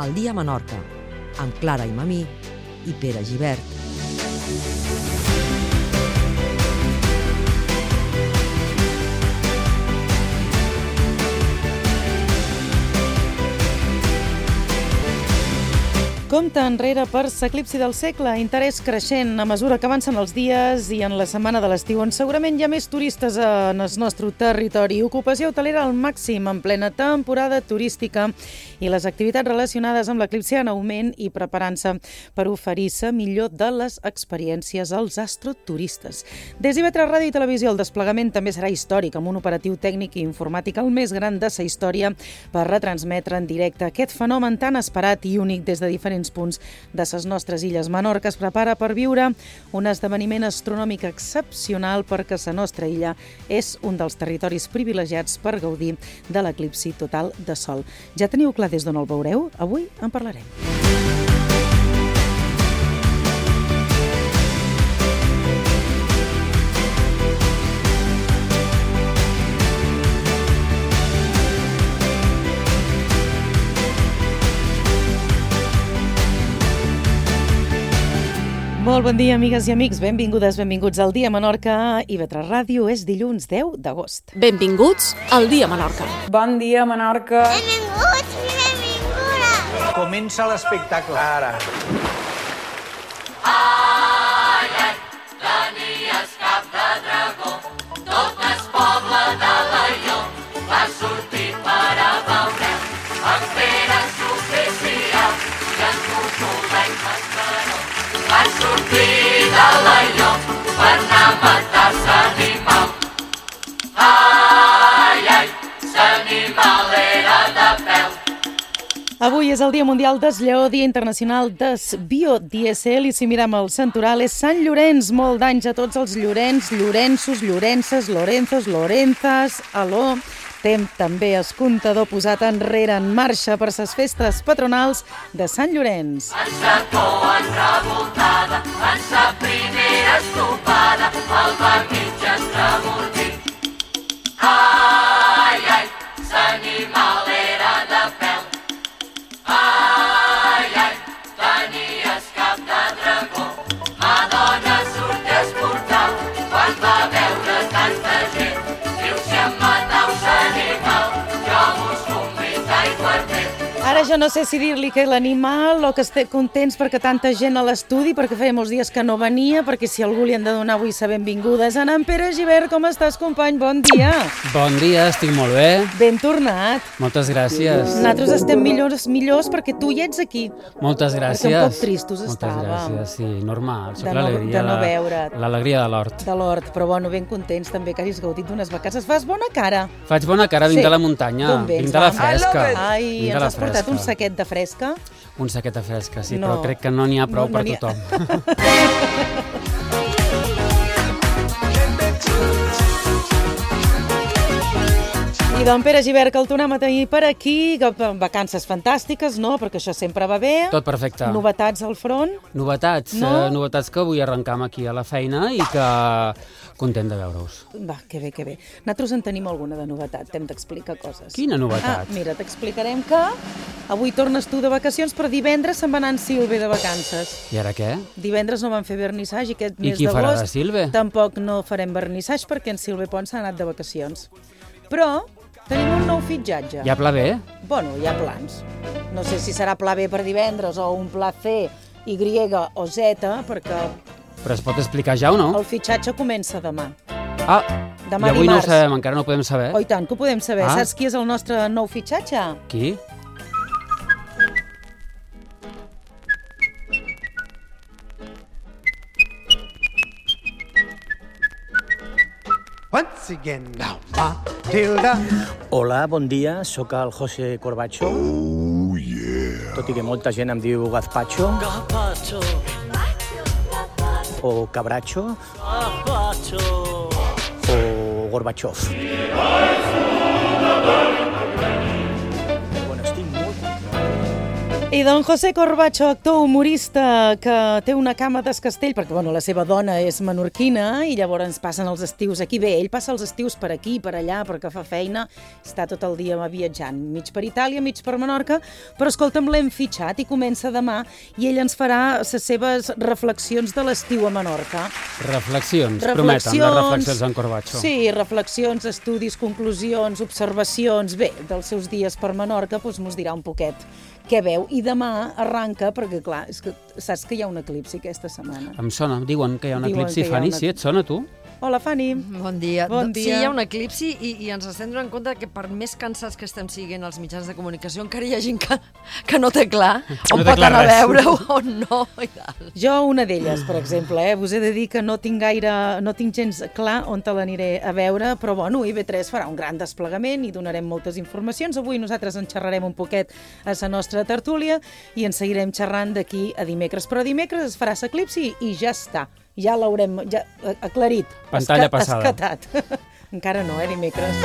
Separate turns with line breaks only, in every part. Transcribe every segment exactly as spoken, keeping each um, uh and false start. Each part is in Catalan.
El dia a Menorca, amb Clara Imamí i Pere Gibert.
Compte enrere per l'eclipsi del segle, interès creixent a mesura que avancen els dies i en la setmana de l'estiu, on segurament hi ha més turistes en el nostre territori. Ocupació hotelera al màxim en plena temporada turística i les activitats relacionades amb l'eclipsi en augment i preparant-se per oferir-se millor de les experiències als astroturistes. Des d'I V tres Ràdio i Televisió, el desplegament també serà històric, amb un operatiu tècnic i informàtic el més gran de la història per retransmetre en directe aquest fenomen tan esperat i únic des de diferents punts de les nostres illes. Menorca es prepara per viure un esdeveniment astronòmic excepcional perquè la nostra illa és un dels territoris privilegiats per gaudir de l'eclipsi total de sol. Ja teniu clar des d'on el veureu? Avui en parlarem. Molt bon dia, amigues i amics. Benvingudes, benvinguts al Dia Menorca. I V tres Ràdio és dilluns deu d'agost.
Benvinguts al Dia Menorca.
Bon dia, Menorca.
Benvinguts i benvingudes.
Comença l'espectacle, ara.
Ai, ai, tenies cap de dragó, tot el poble de l'Aió va sortir per a veure en Pere s'oficial i en Consolet Mascaró. Va sortir de l'Aió per anar a matar l'animal. Ai, ai, l'animal era de pèl.
Avui és el Dia Mundial del Lleó, Dia Internacional del Biodiesel, i si mirem el santoral és Sant Llorenç. Molt d'anys a tots els Llorenç, Llorenços, Llorences, Lorenzos, Lorenzas, aló. Tem també el comptador posat enrere en marxa per les festes patronals de Sant Llorenç.
En sa cua revoltada, en sa primera estopada, el bar mig estremoltit. Ai, ai, l'animal era de pèl. Ai, ai, tenies cap de dragó. Madonna sortia al portal quan va veure tanta gent. Diu, si em matau l'animal, jo vos convida i quartet.
Ara jo no sé si dir-li que l'animal o que estem contents perquè tanta gent a l'estudi, perquè feia molts dies que no venia, perquè si algú li han de donar avui sa benvinguda és en Pere Gibert. Com estàs, company? Bon dia.
Bon dia, estic molt bé.
Ben tornat.
Moltes gràcies.
Nosaltres estem millors, millors perquè tu hi ets aquí.
Moltes gràcies.
Perquè un poc tristos
Moltes
estàvem.
gràcies, sí, normal. Soc
De no-
l'alegria
de no
la-
veure't.
L'alegria de l'hort.
De l'hort, però bueno, ben contents també que hagis gaudit d'unes vacances. Fas bona cara.
Faig bona cara, vinc
Sí.
de la muntanya,
D'on vens,
vinc de la
va?
fresca.
Ai,
vinc de
ens
la
has portat
fresca.
un saquet de fresca?
Un saquet de fresca, sí,
No.
però crec que no n'hi ha prou
No, no
per
n'hi ha.
tothom.
I d'en Pere Gibert, que el tornem a tenir per aquí, que vacances fantàstiques, no? Perquè això sempre va bé.
Tot perfecte.
Novetats al front.
Novetats,
No?
eh, novetats que vull arrencar aquí a la feina i que content de veure-us.
Va, que bé, que bé. Nosaltres en tenim alguna de novetat, t'hem d'explicar coses.
Quina novetat?
Ah, mira, t'explicarem que avui tornes tu de vacacions, però divendres se'n va anar en Silve de vacances.
I ara què?
Divendres no van fer vernissatge i aquest
I
mes
qui farà
d'agost
de Silve?
tampoc no farem vernissatge perquè en Silve Pons s'ha anat de vacacions. Però tenim un nou fitxatge.
Hi ha pla B?
Bueno, hi ha plans. No sé si serà pla B per divendres o un pla C, Y o Z, perquè
Però es pot explicar ja o no?
el fitxatge comença demà.
Ah,
Demà
i avui
dimarts.
no ho sabem, encara no ho podem saber.
Oh, i tant, que ho podem saber.
Ah.
Saps qui és el nostre nou fitxatge?
Qui?
Once again now, Matilda.
Hola, bon dia, sóc el José Corbacho. Oh, yeah. Tot i que molta gent em diu Gazpacho.
Gazpacho.
O Cabracho.
Gazpacho.
O Gorbachev. Bueno, estic molt...
I don José Corbacho, actor humorista que té una cama d'escastell, perquè bueno, la seva dona és menorquina i llavors passen els estius aquí. Bé, ell passa els estius per aquí, per allà, perquè fa feina, està tot el dia viatjant, mig per Itàlia, mig per Menorca, però escolta'm, l'hem fitxat i comença demà i ell ens farà les seves reflexions de l'estiu a Menorca.
Reflexions,
reflexions
prometen les reflexions d'en Corbacho.
Sí, reflexions, estudis, conclusions, observacions, bé, dels seus dies per Menorca, doncs mos dirà un poquet què veu. I demà arranca, perquè clar, és que saps que hi ha un eclipsi aquesta setmana.
Em sona, diuen que hi ha un
Diuen
eclipsi,
que hi ha
Fanny,
una-
sí, et sona, tu?
Hola, Fanny.
Bon dia.
Bon
Sí,
dia.
hi ha un eclipsi i, i ens estem donant compte que per més cansats que estem siguent els mitjans de comunicació, encara hi ha gent que, que no té clar on
No té
pot
clar
anar a
res.
veure-ho o no. I tal.
Jo una d'elles, per exemple, eh? Vos he de dir que no tinc gaire, no tinc gens clar on te l'aniré a veure, però bueno, I V tres farà un gran desplegament i donarem moltes informacions. Avui nosaltres en xerrarem un poquet a la nostra tertúlia i en seguirem xerrant d'aquí a dimecres. Però dimecres es farà l'eclipsi i ja està. Ja l'haurem ja aclarit.
Pantalla
Esca-
passada.
Escatat. Encara no, eh, dimecres.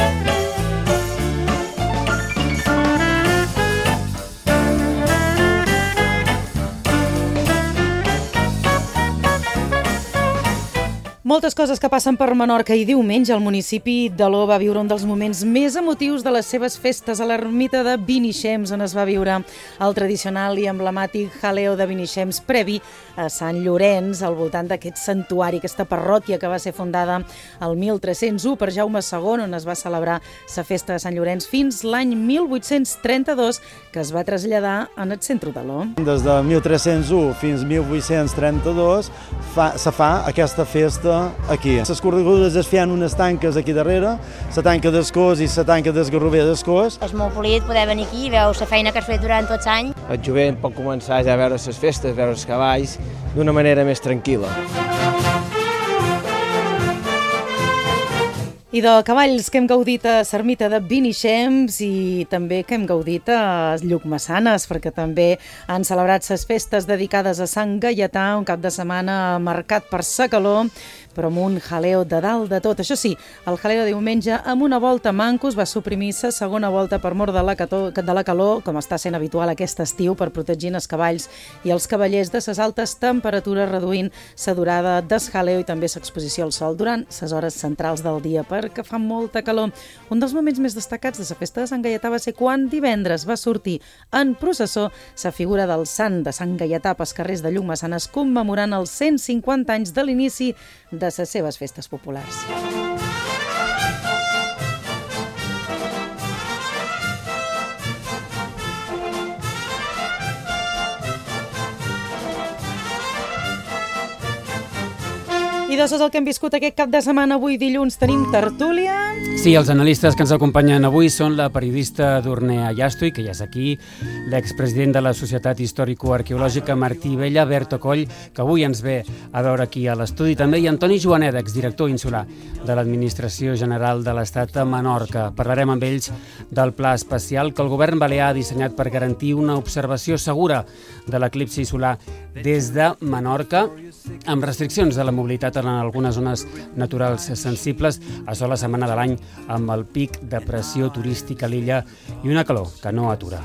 Moltes coses que passen per Menorca i diumenge el municipi d'Aló va viure un dels moments més emotius de les seves festes a l'ermita de Vinixems, on es va viure el tradicional i emblemàtic jaleo de Vinixems previ a Sant Llorenç, al voltant d'aquest santuari, aquesta parròquia que va ser fundada el mil tres-cents u per Jaume segon, on es va celebrar la festa de Sant Llorenç fins l'any mil vuit-cents trenta-dos, que es va traslladar en el centre d'Aló.
Des de mil tres-cents u fins mil vuit-cents trenta-dos fa, se fa aquesta festa aquí. Les corregudes es feien unes tanques aquí darrere, la tanca d'Escós i la tanca d'Esgarrover d'Escós.
És molt polit poder venir aquí i veure la feina que has fet durant tots anys.
El jovent pot començar ja a veure les festes, veure els cavalls, d'una manera més tranquil·la.
I de cavalls que hem gaudit a l'ermita de Vinixems i també que hem gaudit a Llucmessanes, perquè també han celebrat les festes dedicades a Sant Gaietà, un cap de setmana marcat per sa calor, però amb un jaleo de dalt de tot. Això sí, el jaleo de diumenge amb una volta mancos va suprimir la segona volta per mort de la, cato, de la calor, com està sent habitual aquest estiu, per protegir els cavalls i els cavallers de les altes temperatures, reduint la durada del jaleo i també l'exposició al sol durant les hores centrals del dia, perquè fa molta calor. Un dels moments més destacats de la festa de Sant Gaietà va ser quan divendres va sortir en processó la figura del sant de Sant Gaietà pels carrers de Llucmessanes, commemorant els cent cinquanta anys de l'inici de les seves festes populars. I d'això és el que hem viscut aquest cap de setmana. Avui dilluns tenim tertúlia.
Sí, els analistes que ens acompanyen avui són la periodista Dornea Llastui, que ja és aquí, l'expresident de la Societat Històrico-Arqueològica Martí Vella, Berto Coll, que avui ens ve a veure aquí a l'estudi també, i Antoni Joanet, exdirector insular de l'Administració General de l'Estat a Menorca. Parlarem amb ells del pla especial que el govern balear ha dissenyat per garantir una observació segura de l'eclipsi solar des de Menorca, amb restriccions de la mobilitat en algunes zones naturals sensibles. Això la setmana de l'any amb el pic de pressió turística a l'illa i una calor que no atura.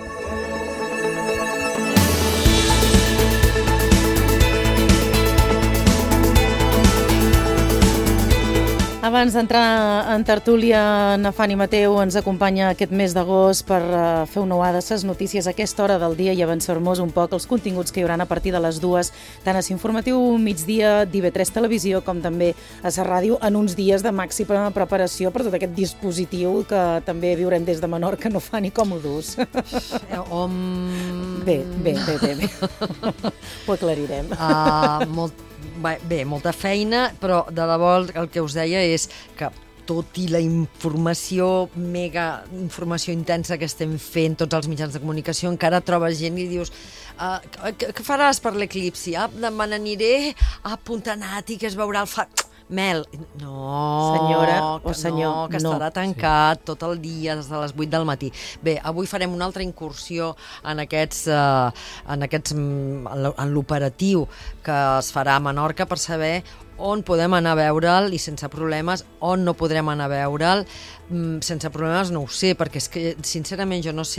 Abans d'entrar en tertúlia, na Fanny Mateu ens acompanya aquest mes d'agost per uh, fer una uada de les notícies a aquesta hora del dia i avançar-nos un poc els continguts que hi haurà a partir de les dues, tant a l'informatiu migdia d'I V tres Televisió com també a la ràdio, en uns dies de màxima preparació per tot aquest dispositiu que també viurem des de Menorca, no fa ni com ho dus.
Om...
Bé, bé, bé, bé, bé. Ho aclarirem.
Uh, molt, bé, bé, molta feina, però de debò el, el que us deia és que tot i la informació, mega informació intensa que estem fent tots els mitjans de comunicació, encara trobes gent i dius uh, què, què faràs per l'eclipsi? Ah, me n'aniré a Punta Nati, que es veurà el fa... Mel, no,
senyora
que
o senyor,
no, que
no.
estarà tancat sí. tot el dia des de les vuit del matí. Bé, avui farem una altra incursió en aquests, uh, en aquests, en l'operatiu que es farà a Menorca per saber on podem anar a veure'l i sense problemes, on no podrem anar a veure'l. Sense problemes no ho sé, perquè és que sincerament jo no sé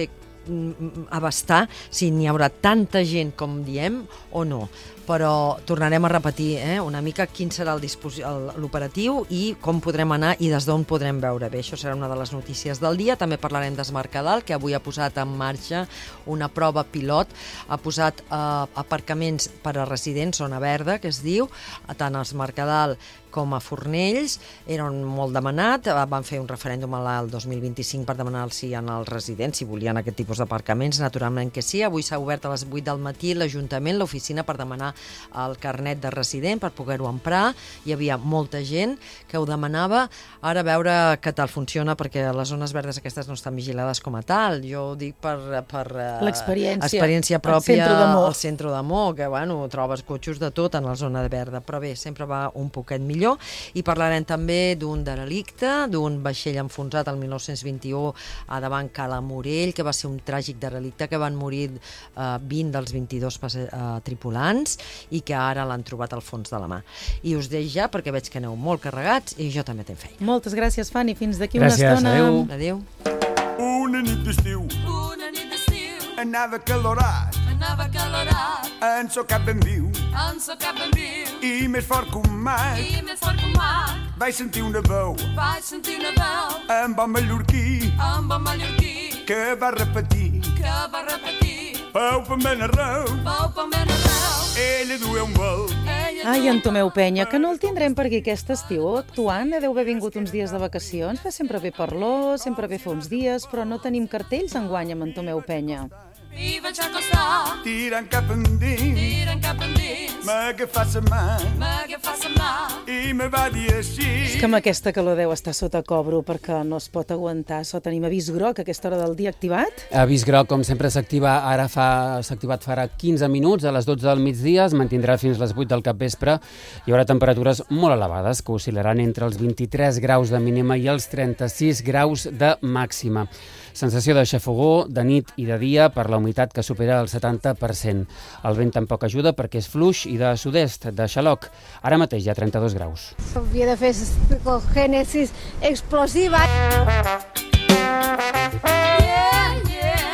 abastar si n'hi haurà tanta gent com diem o no. Però tornarem a repetir eh, una mica quin serà l'operatiu i com podrem anar i des d'on podrem veure bé. Això serà una de les notícies del dia. També parlarem d'Es Mercadal, que avui ha posat en marxa una prova pilot. Ha posat eh, aparcaments per a residents, zona verda, que es diu, tant a Es Mercadal com a Fornells. Eren molt demanat. Van fer un referèndum el dos mil vint-i-cinc per demanar si en els residents, si volien aquest tipus d'aparcaments. Naturalment que sí. Avui s'ha obert a les vuit del matí l'Ajuntament, l'oficina, per demanar el carnet de resident per poder-ho emprar. Hi havia molta gent que ho demanava. Ara a veure què tal funciona, perquè les zones verdes aquestes no estan vigilades com a tal. Jo ho dic per, per
l'experiència
experiència pròpia
al
centre de Mo, que bueno, trobes cotxos de tot en la zona verda, però bé, sempre va un poquet millor. I parlarem també d'un derelicte, d'un vaixell enfonsat el mil nou-cents vint-i-u a davant Cala Morell, que va ser un tràgic derelicte, que van morir eh, vint dels vint-i-dos eh, tripulants i que ara l'han trobat al fons de la mà. I us deix ja, perquè veig que aneu molt carregats i jo també tenc feina.
Moltes gràcies, Fanny. Fins d'aquí
gràcies,
una estona.
Adéu.
Adéu.
Una nit d'estiu, una nit d'estiu, anava calorat, anava calorat, en so cap ben viu, en so cap ben viu, i més fort que un mag, i més fort que un mag, vaig sentir una veu, vaig sentir una veu, en bon mallorquí, en bon mallorquí, que va repetir, que va repetir, pau pa men arreu, pau pa men arreu, ella duia un vol.
Ai, en Tomeu Penya, que no el tindrem per aquí aquest estiu actuant. Deu haver vingut uns dies de vacacions. Va sempre bé parlar, sempre bé fer uns dies, però no tenim cartells enguany amb en Tomeu Penya.
I vaig acostar, tirant cap endins, tirant cap endins, m'agafà sa mà, m'agafà sa mà, i me va dir així.
És que amb aquesta calor deu estar sota cobro, perquè no es pot aguantar. So, tenim avís groc a aquesta hora del dia activat.
Avís groc, com sempre, s'activa ara fa s'ha activat farà quinze minuts, a les dotze del migdia, es mantindrà fins les vuit del capvespre. Hi haurà temperatures molt elevades, que oscil·laran entre els vint-i-tres graus de mínima i els trenta-sis graus de màxima. Sensació de xafogó de nit i de dia per la humitat que supera el setanta per cent. El vent tampoc ajuda perquè és fluix i de sud-est, de xaloc. Ara mateix hi ha trenta-dos graus.
Havia de fer psicogènesis explosiva.
Yeah, yeah.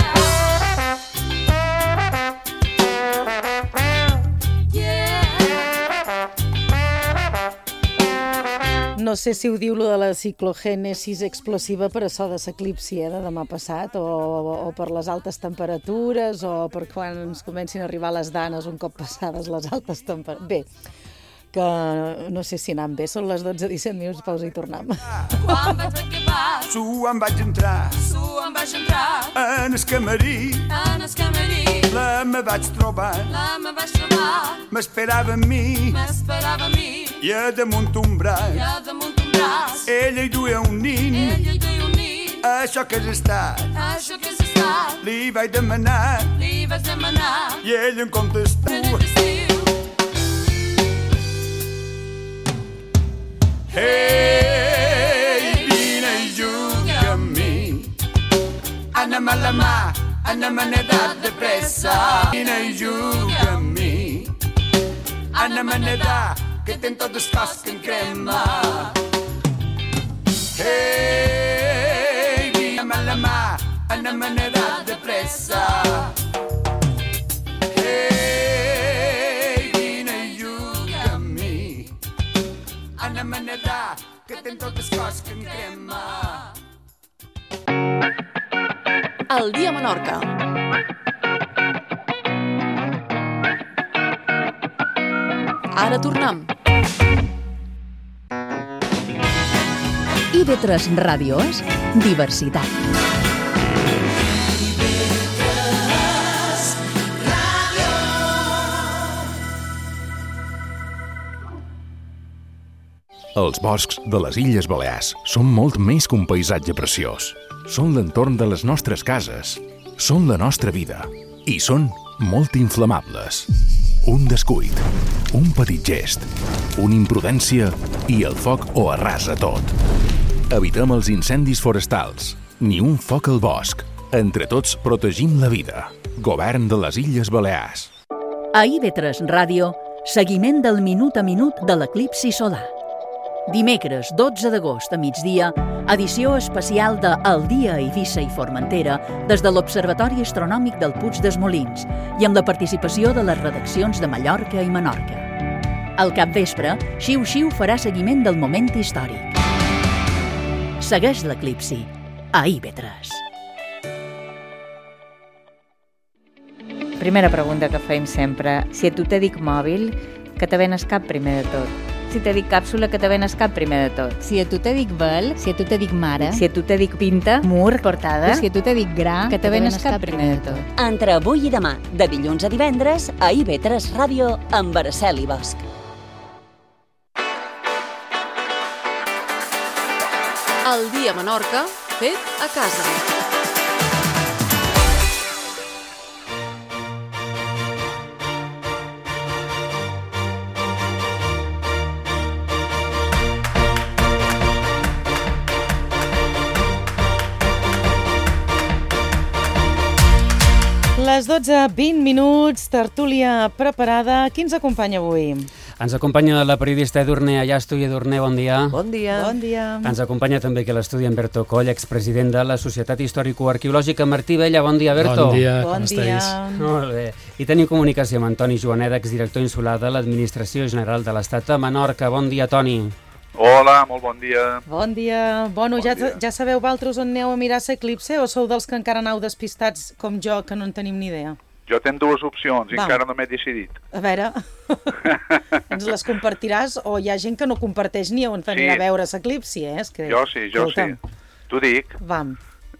No sé si ho diu lo de la ciclogènesis explosiva per això de l'eclipsi eh, de demà passat, o, o per les altes temperatures, o per quan ens comencin a arribar les danes un cop passades les altes temperatures. Bé, que no sé si anant bé, són les dotze i disset minuts, pausa i tornem.
Quan vaig acabar, su em vaig entrar, su em vaig entrar, en el camarí, en el camarí, la me vaig trobar, la me vaig trobar, m'esperava a mi, m'esperava a mi, i a damunt un braç, i a damunt un braç, ella hi duia un nin, ella hi duia un nin, això que has estat, això que has estat, li vaig demanar, li vaig demanar, i ell em contestó, hey, vine i juga amb mi, anem a la mà, anem a nedar de pressa, vine i juga amb mi, anem a nedar, que ten tot el cos que en crema. Hey, vine a la mà, anem a nedar de pressa. Hey, vine i juga amb mi, anem a nedar, que ten tot el cos que en crema.
El dia a Menorca. Ara tornem.
I ve tres ràdios, diversitat.
Els boscs de les Illes Balears són molt més que un paisatge preciós. Són l'entorn de les nostres cases, són la nostra vida i són molt inflamables. Un descuid, un petit gest, una imprudència i el foc ho arrasa tot. Evitem els incendis forestals, ni un foc al bosc. Entre tots protegim la vida. Govern de les Illes Balears.
A I V tres Ràdio, seguiment del minut a minut de l'eclipsi solar. Dimecres dotze d'agost a migdia, edició especial de El dia a Eivissa i Formentera des de l'Observatori Astronòmic del Puig dels Molins i amb la participació de les redaccions de Mallorca i Menorca. Al capvespre, Xiu Xiu farà seguiment del moment històric. Segueix l'eclipsi a I V tres.
Primera pregunta que fem sempre. Si a tu te dic mòbil, que te venes cap primer de tot? Si te dic càpsula, que te venes cap primer de tot?
Si a tu te dic vel, si a tu te dic mare,
si a tu te dic pinta, mur, portada,
si a tu te dic gra,
que te venes cap primer de tot?
Entre avui i demà, de dilluns a divendres, a I V tres Ràdio, amb Araceli Bosch.
El dia a Menorca, fet a casa.
Les dotze, vint minuts, tertúlia preparada. Qui ens acompanya avui?
Ens acompanya la periodista Edurne Allasto. Edurne, bon dia.
Bon dia.
Bon dia.
Ens acompanya també aquí a l'estudi en Berto Coll, expresident de la Societat Històrico-Arqueològica Martí Vella. Bon dia, Berto.
Bon dia,
bon
com
dia.
estàs?
Molt bé. I tenim comunicació amb Antoni Joanet, exdirector insular de l'Administració General de l'Estat a Menorca. Bon dia, Toni.
Hola, molt bon dia.
Bon dia. Bueno,
bon
ja,
dia.
ja sabeu vosaltres on aneu a mirar l'eclipse o sou dels que encara aneu despistats com jo, que no en tenim ni idea?
Jo tenc dues opcions i
Va.
encara no m'he decidit.
A veure, ens les compartiràs o hi ha gent que no comparteix ni on venir
Sí.
a veure l'eclipsi, eh? És que...
Jo sí, jo
Escolta'm.
sí. T'ho dic.
Vam.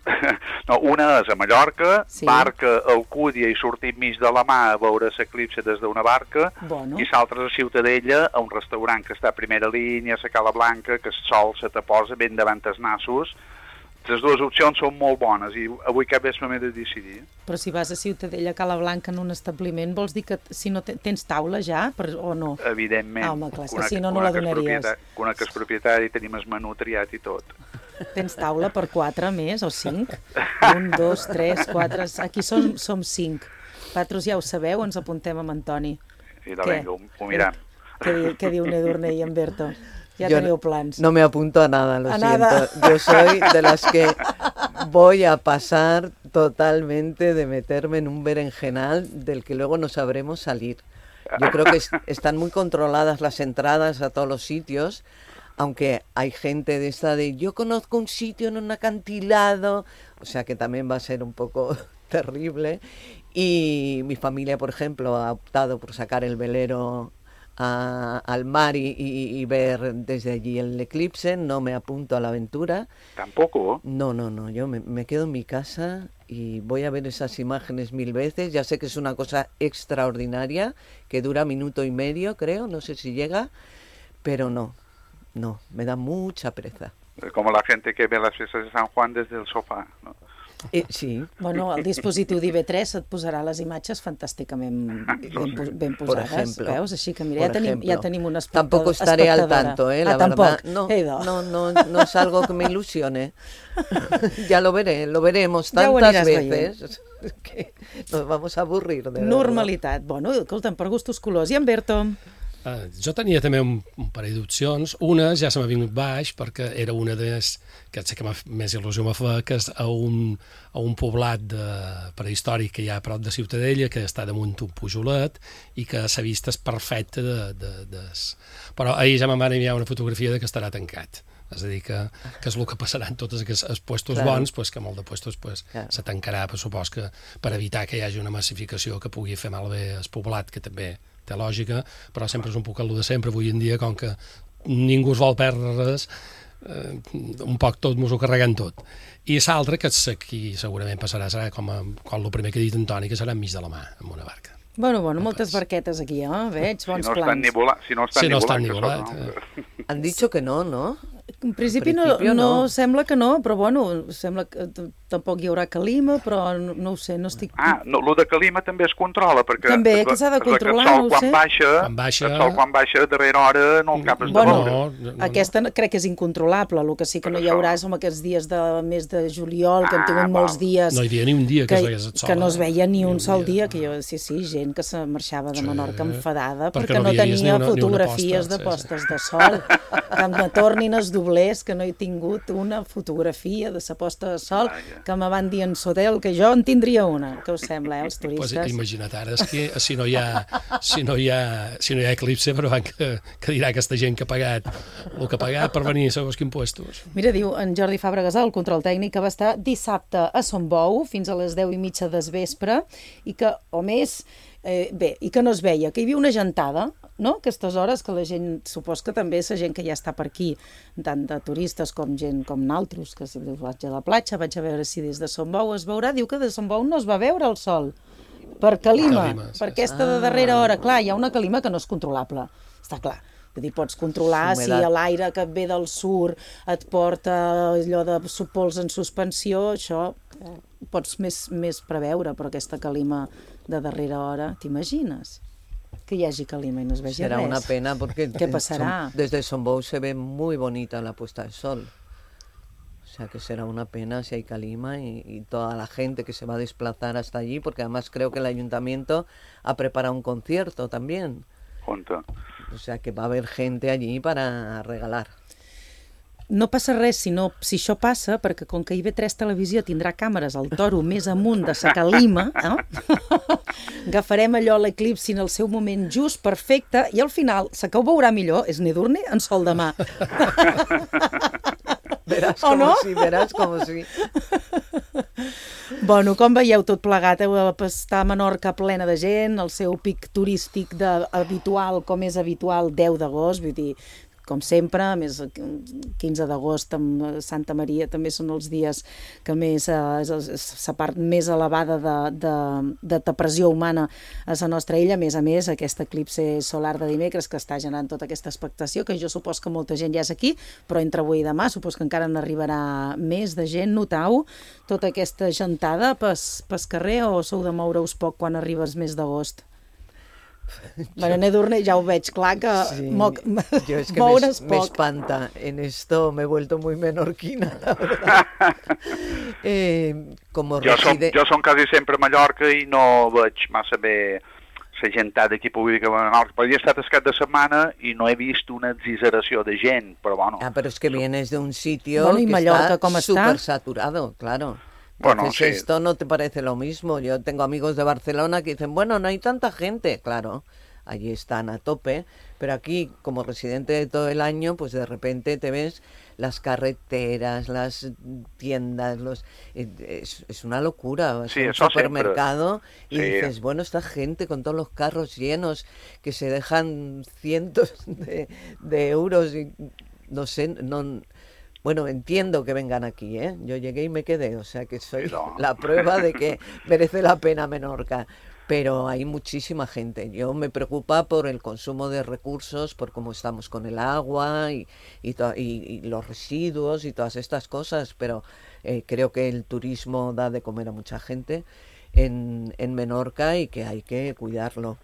No, una és a Mallorca,
Sí.
barca a Alcúdia i sortir mig de la mà a veure l'eclipse des d'una barca,
Bueno.
i l'altra és a Ciutadella, a un restaurant que està a primera línia, a la Cala Blanca, que el sol se te posa ben davant els nassos. Les dues opcions són molt bones i avui cap vespre m'he de decidir.
Però si vas a Ciutadella, a Cala Blanca, en un establiment, vols dir que si no te- tens taula ja, per, o no?
Evidentment.
Ah, home, clar, és que
Conec-
si no, no
conec
la
el
donaries.
propietari- Conec el propietari, tenim el menú triat i tot.
Tens taula per quatre més o cinc? Un, dos, tres, quatre... Aquí som, som cinc. Vosaltres ja ho sabeu, ens apuntem amb Antoni.
I de
Què?
vinga, ho, ho mirem.
Què, di- què diu Edurne i en Berto? Ja
Yo
teniu plans.
No me apunto a nada, lo
A
siento.
nada.
Yo soy de las que voy a pasar totalmente de meterme en un berenjenal del que luego no sabremos salir. Yo creo que es- están muy controladas las entradas a todos los sitios, aunque hay gente de esta de yo conozco un sitio en un acantilado, o sea que también va a ser un poco terrible. Y mi familia, por ejemplo, ha optado por sacar el velero a- al mar y, y- y ver desde allí el eclipse. No me apunto a la aventura.
¿Tampoco?
No, no, no, yo me, me quedo en mi casa y voy a ver esas imágenes mil veces. Ya sé que es una cosa extraordinaria, que dura minuto y medio, creo, no sé si llega, pero no, no, me da mucha pereza.
Como la gente que ve las fiestas de San Juan desde el sofá, ¿no?
Eh, sí.
Bueno, el dispositiu d'I V tres et posarà les imatges fantàsticament ben, pos- ben
Por
posades,
ejemplo.
veus? Així que mira, ja
Por
tenim,
ejemplo.
ja tenim una espectadora.
Tampoco estaré al
espectadora.
tanto, ¿eh?
Ah,
La verdad,
tampoc.
no,
Eido.
no, no, no es algo que me ilusione. Ya lo veré, lo veremos
Ja ho
tantas
aniràs
veces que nos vamos a aburrir. De verdad.
Normalitat. Bueno, escolta'm, per gustos colors. I en Berto?
Uh, jo tenia també un, un parell d'opcions. Una ja se m'ha vingut baix perquè era una de les que sé que més il·lusió m'ha fet, que és a un, a un poblat de, prehistòric que hi ha a prop de Ciutadella, que està damunt un pujolet i que la vista és perfecta. De, de, de... Però ahir ja me van enviar una fotografia de que estarà tancat. És a dir, que, que és el que passarà en tots aquests puestos
Claro.
bons, pues, que molt de puestos pues,
Claro.
se tancarà, per supos que per evitar que hi hagi una massificació que pugui fer malbé el poblat, que també té lògica, però sempre és un poc el de sempre avui en dia, com que ningú es vol perdre res, eh, un poc tot mos ho carreguem tot. I l'altre, que és aquí segurament passarà, serà com, a, com el primer que ha dit Antoni, que serà enmig de la mà, amb una barca.
Bueno, bueno, moltes barquetes aquí, eh? Veig, bons
Si no
plans.
estan ni volant, si no estan
Si
ni
no estan
volant,
ni
que
volat,
això no.
Han dicho que no, ¿no?
En principi,
En
no,
principi
no,
no.
sembla que no, però bueno, sembla que t- tampoc hi haurà calima, però no, no ho sé, no estic...
Ah, no, lo de calima també es controla, perquè...
També,
es ve-
que s'ha de
es ve que
controlar,
el sol
no ho
quan
sé.
baixa,
Quan baixa-
el sol quan baixa a darrera hora no el capes
Bueno,
de veure.
aquesta no- crec que és incontrolable, el que sí que no hi haurà són aquests dies de mes de juliol, que hem tingut molts dies...
No hi havia ni un dia que
que,
es veiés el sol,
que no es
eh?
veia ni un sol dia, que jo, sí, sí, gent que se marxava de Menorca enfadada
perquè
perquè
no
no
havia vist ni
tenia
una- ni una
fotografies
posta,
de
sí,
postes de sol. Que me tornin els doblers, que no he tingut una fotografia de sa posta de sol, que me van dir en Sodel que jo en tindria una. Què us sembla, eh, els
Pues
turistes?
imagina't ara, és que si no hi ha, si no hi ha, si no hi ha eclipse, però que, que dirà aquesta gent que ha pagat el que ha pagat per venir segons quins puestos.
Mira, diu en Jordi Fàbregas, el control tècnic, que va estar dissabte a Son Bou fins a les deu i mitja des vespre i que, o més, eh, bé, i que no es veia, que hi havia una gentada, no?, aquestes hores que la gent, supos que també és la gent que ja està per aquí, tant de turistes com gent com naltros, que si vaig a la platja, vaig a veure si des de Son Bou es veurà, diu que de Son Bou no es va veure el sol, per calima,
Calima, sí,
per aquesta de darrera hora. Clar, hi ha una calima que no és controlable, està clar. Vull dir, pots controlar si
Humedat.
l'aire que et ve del sur et porta allò de pols en suspensió, això ho pots més, més preveure, però aquesta calima de darrera hora, t'imagines? Que hi hagi calima i no es vegi
Será
res.
una pena porque
¿Qué pasará?
Son- desde Sombou se ve muy bonita la puesta de sol. O sea que será una pena si hay calima y, y toda la gente que se va a desplazar hasta allí, porque además creo que el ayuntamiento ha preparado un concierto también.
Junta.
O sea que va a haber gente allí para regalar.
No passa res si, no, si això passa, perquè com que I V tres Televisió tindrà càmeres al toro més amunt de sa calima, eh? Agafarem allò l'eclipsi en el seu moment just, perfecte, i al final, sa que ho veurà millor és Nedurne en sol de mà.
Verás
O
como
no?
sí, verás como sí.
Bueno, com veieu tot plegat? Heu d'estar a Menorca plena de gent, el seu pic turístic de, habitual, com és habitual, deu d'agost, vull dir, com sempre, a més quinze d'agost amb Santa Maria també són els dies que més, eh, és la part més elevada de, de, de depressió humana a la nostra illa. A més a més, aquest eclipse solar de dimecres que està generant tota aquesta expectació, que jo supos que molta gent ja és aquí, però entre avui i demà supos que encara n'arribarà més de gent. Notau tota aquesta gentada pas, pas carrer o sou de moure-us poc quan arribes mes d'agost? Bueno, Nedurne ja ho veig clar que
Sí,
moc,
yo es que
moure's
me, me
poc.
espanta. En esto me he vuelto muy menorquina, la verdad. eh, como
Jo som,
reside...
jo som quasi sempre a Mallorca i no veig massa bé la gentada aquí pública a Menorca. Però he estat escat de setmana i no he vist una exageració de gent, però bueno.
Ah, pero es que vienes de un sitio
Bueno, ¿y
que
Mallorca
está
cómo está?
súper saturado, claro.
Bueno,
Entonces
sí.
esto no te parece lo mismo. Yo tengo amigos de Barcelona que dicen, bueno, no hay tanta gente. Claro, allí están a tope, pero aquí, como residente de todo el año, pues de repente te ves las carreteras, las tiendas, los es, es una locura. Vas
Sí,
a un
eso
supermercado y
siempre. Sí.
dices, bueno, esta gente con todos los carros llenos que se dejan cientos de, de euros y no sé, no... Bueno, entiendo que vengan aquí, ¿eh? Yo llegué y me quedé, o sea que soy
No.
la prueba de que merece la pena Menorca. Pero hay muchísima gente. Yo me preocupa por el consumo de recursos, por cómo estamos con el agua y, y, to- y- y los residuos y todas estas cosas, pero eh, creo que el turismo da de comer a mucha gente en, en Menorca y que hay que cuidarlo.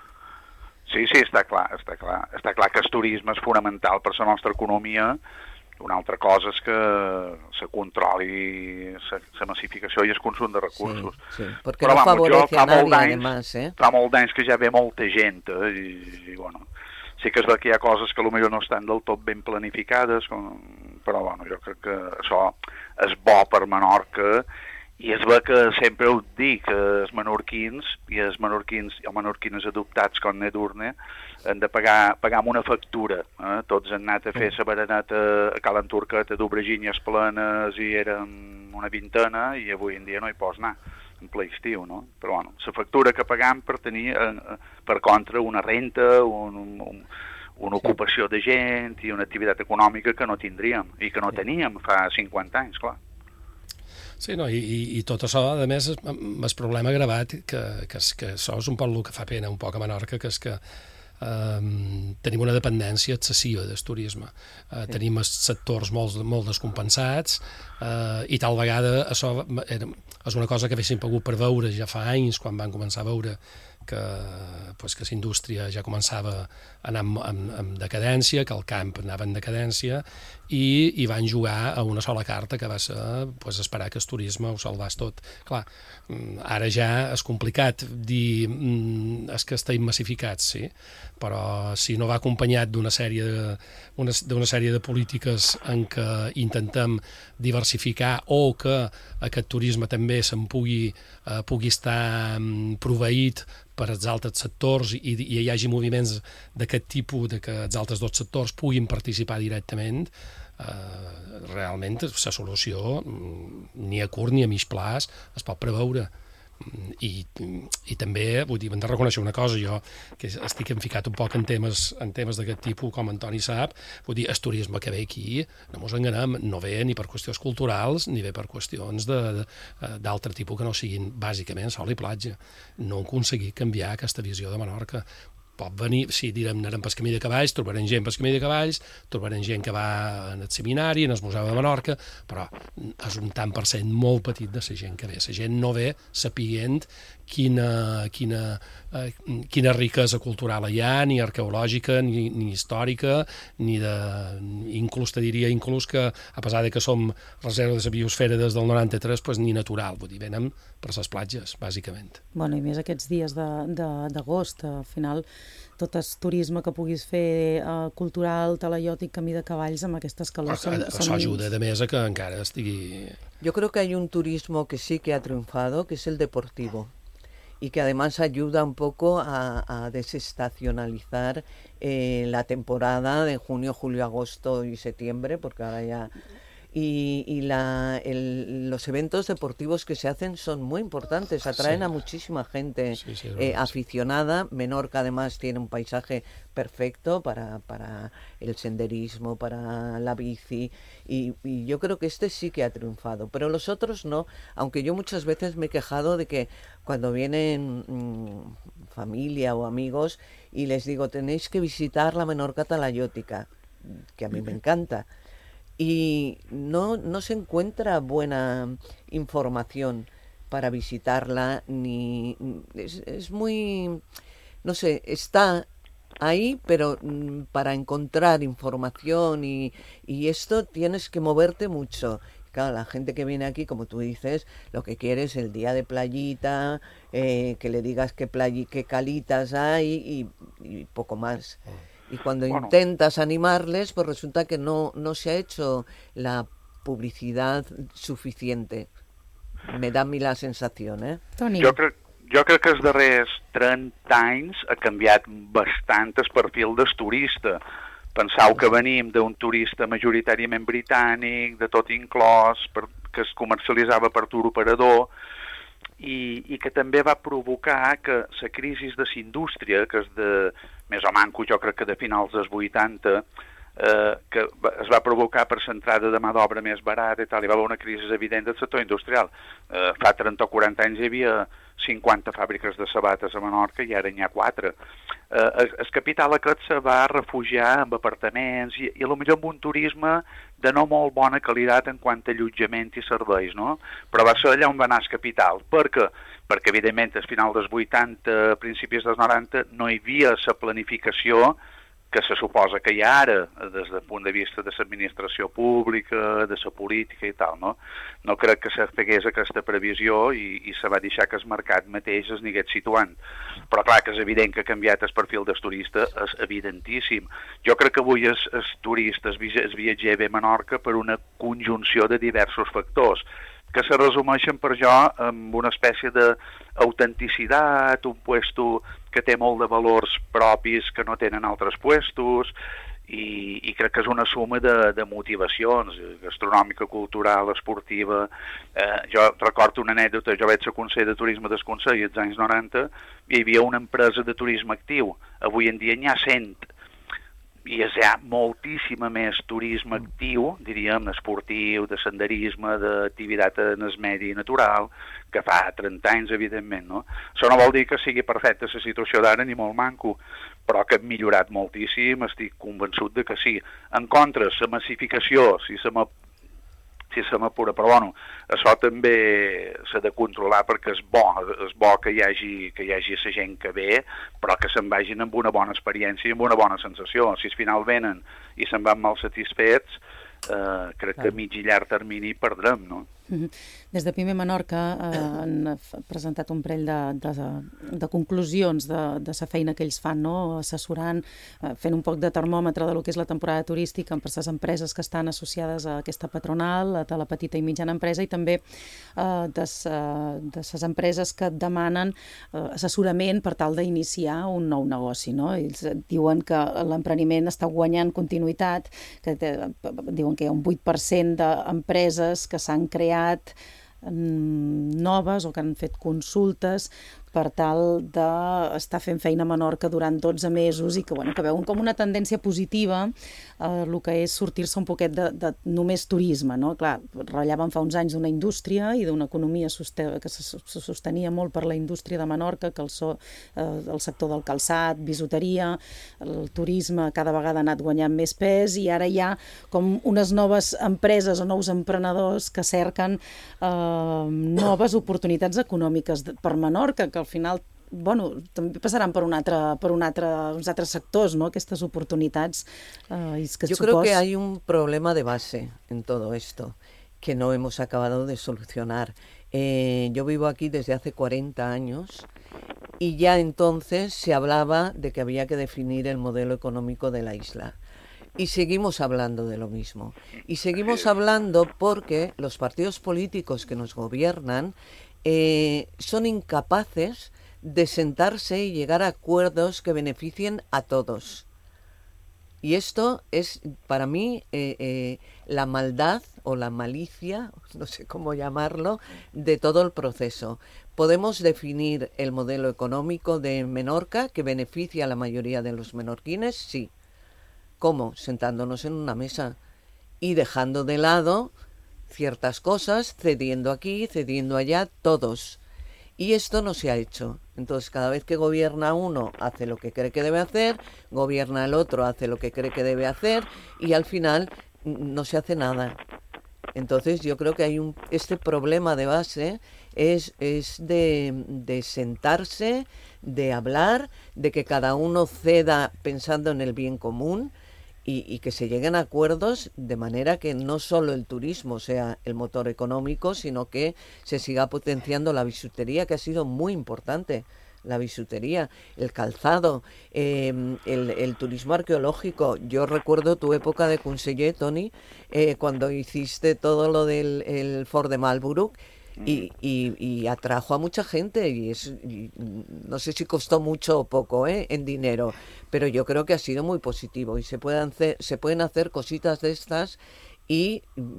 Sí, sí, està clar, està clar. Està clar que el turisme és fonamental per la nostra economia. Una altra cosa és que se controli la massificació i el consum de recursos.
Sí, sí, porque
Però,
no
vamos,
favorece
jo fa
a nadie,
molt d'anys,
además, ¿eh?
fa molt d'anys que ja ve molta gent, eh, i, i bueno, sí que es ve que hi ha coses que potser no estan del tot ben planificades, com, però bueno, jo crec que això és bo per Menorca, i es ve que sempre ho dic, que els menorquins i els menorquins i els menorquines adoptats com Nedurne han de pagar, pagar amb una factura. Eh? Tots han anat a fer la bereneta a Cal Anturqueta d'obreginyes plenes i érem una vintena i avui en dia no hi pots anar en ple estiu, no? Però bueno, la factura que pagam per tenir, eh, per contra, una renta, un, un, un, una ocupació de gent i una activitat econòmica que no tindríem i que no teníem fa cinquanta anys, clar.
Sí, no, i, i, i tot això, a més, és el problema gravat, que, que, és, que això és un poc el que fa pena un poc a Menorca, que és que eh, tenim una dependència excessiva del turisme. Eh, sí. Tenim sectors molt, molt descompensats eh, i tal vegada això era, és una cosa que haguéssim pogut preveure ja fa anys, quan van començar a veure que, pues, que la indústria ja començava a anar en, en, en decadència, que el camp anava en decadència, i, i van jugar a una sola carta, que va ser pues, esperar que el turisme ho salvés tot. Clar, ara ja és complicat dir és que estem massificats, sí, però si no va acompanyat d'una sèrie de, una, d'una sèrie de polítiques en què intentem diversificar o que aquest turisme també se'n pugui, eh, pugui estar proveït per als altres sectors i, i hi hagi moviments d'aquest tipus, de que els altres dos sectors puguin participar directament, eh, realment la solució ni a curt ni a mig plaç es pot preveure. I, i també, vull dir, hem de reconèixer una cosa, jo que estic enficat un poc en temes, en temes d'aquest tipus, com Antoni sap, vull dir, el turisme que ve aquí, no mos enganem, no ve ni per qüestions culturals ni ve per qüestions d'altre tipus que no siguin bàsicament sol i platja. No hem aconseguit canviar aquesta visió de Menorca. Pot venir, sí, direm, anarem pel camí de cavalls, trobarem gent pel camí de cavalls, trobarem gent que va en el seminari, en el Museu de Menorca, però és un tant per cent molt petit de la gent que ve. La gent no ve sapient quina, quina, eh, quina riquesa cultural hi ha, ni arqueològica, ni, ni històrica, ni de... inclús te diria, inclús que, a pesar de que som reserva de la biosfera des del noranta-tres, pues, ni natural, vull dir, venen per les platges, bàsicament.
Bueno, i més aquests dies d'agost, al final, tot el turisme que puguis fer eh, cultural, talaiòtic, camí de cavalls, amb aquestes calors són...
Això ajuda, de més, a que encara estigui...
Yo creo que hay un turismo que sí que ha triunfado, que es el deportivo, y que además ayuda un poco a, a desestacionalizar eh, la temporada de junio, julio, agosto y septiembre, porque ahora ya... Y, y la, el, los eventos deportivos que se hacen son muy importantes, atraen sí. a muchísima gente sí, sí, eh, aficionada. Menorca además tiene un paisaje perfecto para, para el senderismo, para la bici, y, y yo creo que este sí que ha triunfado, pero los otros no, aunque yo muchas veces me he quejado de que cuando vienen mmm, familia o amigos y les digo tenéis que visitar la Menorca talayótica, que a mí me encanta, y no, no se encuentra buena información para visitarla, ni es, es muy, no sé, está ahí, pero mm, para encontrar información y, y esto tienes que moverte mucho. Claro, la gente que viene aquí, como tú dices, lo que quiere es el día de playita, eh, que le digas qué, playi, qué calitas hay y, y poco más. Y cuando bueno. intentas animarles, pues resulta que no, no se ha hecho la publicidad suficiente. Me da a mi la sensació, eh?
Toni.
Jo crec, jo crec que els darrers trenta anys ha canviat bastant el perfil del turista. Pensau que venim d'un turista majoritàriament britànic, de tot inclòs, per, que es comercialitzava per tur operador, i, i que també va provocar que la crisi de la indústria, que és de més o manco, jo crec que de finals dels vuitanta, eh, que es va provocar per l'entrada de mà d'obra més barata i tal, hi va haver una crisi evident del sector industrial. Eh, fa trenta o quaranta anys hi havia cinquanta fàbriques de sabates a Menorca i ara n'hi ha quatre. Eh, el capital aquest se va refugiar en apartaments i, i potser amb un turisme de no molt bona qualitat en quant a allotjament i serveis, no? Però va ser allà on va anar el capital. Per què? Perquè, evidentment, al final dels vuitanta, a principis dels noranta, no hi havia la planificació que se suposa que hi ha ara, des del punt de vista de l'administració pública, de la política i tal, no? No crec que se fegués aquesta previsió i, i se va deixar que el mercat mateix es anigués situant. Però clar que és evident que ha canviat el perfil del turista, és evidentíssim. Jo crec que avui els, els turistes, el viatger ve a Menorca per una conjunció de diversos factors, que se resumeixen per jo amb una espècie d'autenticitat, un puesto que té molt de valors propis que no tenen altres puestos, i, i crec que és una suma de, de motivacions, gastronòmica, cultural, esportiva. Eh, jo recordo una anècdota, jo vaig ser conseller de turisme del Consell als anys noranta, hi havia una empresa de turisme actiu, avui en dia n'hi ha cent. i hi ha moltíssima més turisme actiu, diríem, esportiu, de senderisme, d'activitat en el medi natural, que fa trenta anys, evidentment, no? Això no vol dir que sigui perfecta la situació d'ara, ni molt manco, però que hem millorat moltíssim, estic convençut de que sí. En contra, la massificació, si se m'ha si se m'apura, però bueno, això també s'ha de controlar perquè és bo, és bo que hi hagi que hi hagi la gent que ve, però que se'n vagin amb una bona experiència i amb una bona sensació. Si al final venen i se'n van mal satisfets, eh, crec que a mig i llarg termini perdrem, no?
Des de Pime Menorca eh, han presentat un parell de, de, de conclusions de, de la feina que ells fan, no? Assessorant, eh, fent un poc de termòmetre de lo que és la temporada turística per les empreses que estan associades a aquesta patronal, de la petita i mitjana empresa, i també eh, de les empreses que demanen eh, assessorament per tal d'iniciar un nou negoci, no? Ells diuen que l'empreniment està guanyant continuïtat, que te, diuen que hi ha un vuit per cent d'empreses que s'han creat noves o que han fet consultes per tal d'estar fent feina a Menorca durant dotze mesos i que, bueno, que veuen com una tendència positiva eh, el que és sortir-se un poquet de, de només turisme, no? Clar, ratllaven fa uns anys d'una indústria i d'una economia que se sostenia molt per la indústria de Menorca, que el, so, eh, el sector del calçat, bisuteria, el turisme cada vegada ha anat guanyant més pes i ara hi ha com unes noves empreses o nous emprenedors que cerquen eh, noves oportunitats econòmiques per Menorca, que al final, bueno, també passaran per un altre, per un altre, uns altres sectors, ¿no? Aquestes oportunitats. Eh, que
Yo
supos...
creo que hay un problema de base en todo esto que no hemos acabado de solucionar. Eh, yo vivo aquí desde hace cuarenta años y ya entonces se hablaba de que había que definir el modelo económico de la isla. Y seguimos hablando de lo mismo. Y seguimos hablando porque los partidos políticos que nos gobiernan Eh, son incapaces de sentarse y llegar a acuerdos que beneficien a todos. Y esto es, para mí, eh, eh, la maldad o la malicia, no sé cómo llamarlo, de todo el proceso. Podemos definir el modelo económico de Menorca que beneficia a la mayoría de los menorquines, sí. ¿Cómo? Sentándonos en una mesa y dejando de lado ciertas cosas, cediendo aquí, cediendo allá, todos. Y esto no se ha hecho. Entonces, cada vez que gobierna uno, hace lo que cree que debe hacer, gobierna el otro, hace lo que cree que debe hacer, y al final no se hace nada. Entonces, yo creo que hay un este problema de base es, es de, de sentarse, de hablar, de que cada uno ceda pensando en el bien común, Y, y que se lleguen a acuerdos de manera que no solo el turismo sea el motor económico, sino que se siga potenciando la bisutería, que ha sido muy importante, la bisutería, el calzado, eh, el, el turismo arqueológico. Yo recuerdo tu época de conseller, Toni, eh, cuando hiciste todo lo del el Fort de Marlborough, Y, y, y atrajo a mucha gente y, es, y no sé si costó mucho o poco ¿eh? en dinero, pero yo creo que ha sido muy positivo y se pueden hacer, se pueden hacer cositas de estas y,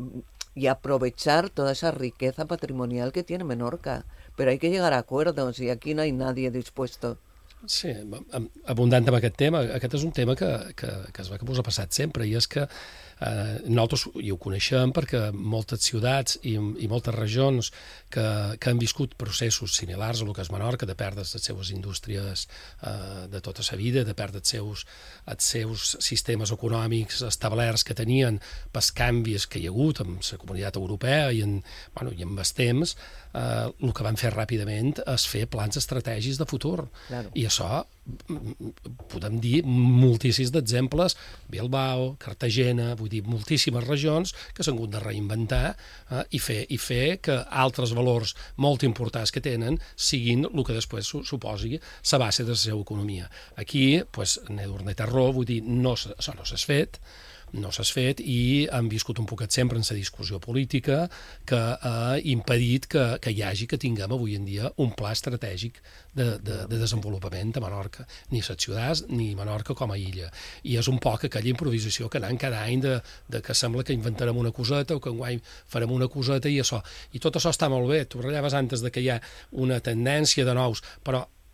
y aprovechar toda esa riqueza patrimonial que tiene Menorca, pero hay que llegar a acuerdos y aquí no hay nadie dispuesto.
Sí, abundant amb aquest tema. Aquest és un tema que, que, que es va que us ha passat sempre, i és que eh, nosaltres i ho coneixem perquè moltes ciutats i, i moltes regions que, que han viscut processos similars a el que és Menorca, de perdre les seues indústries eh, de tota la vida, de perdre els seus, els seus sistemes econòmics establerts que tenien pels canvis que hi ha hagut amb la comunitat europea i en, bueno, i en els temps, eh, el que van fer ràpidament és fer plans estratègics de futur. Claro. I això podem dir moltíssims d'exemples, Bilbao, Cartagena, vull dir, moltíssimes regions que s'han hagut de reinventar eh, i, fer, i fer que altres valors molt importants que tenen siguin el que després suposi la base de la seva economia. Aquí, pues, Edurne Terró, vull dir, no, això no s'ha fet, no s'ha fet i han viscut un poquet sempre en la discussió política que ha impedit que, que hi hagi, que tinguem avui en dia un pla estratègic de, de, de desenvolupament a Menorca, ni les ciutats ni Menorca com a illa. I és un poc aquella improvisació que anem cada any de, de que sembla que inventarem una coseta o que enguany farem una coseta i això. I tot això està molt bé. Tu ratllaves antes de que hi ha una tendència de nous, però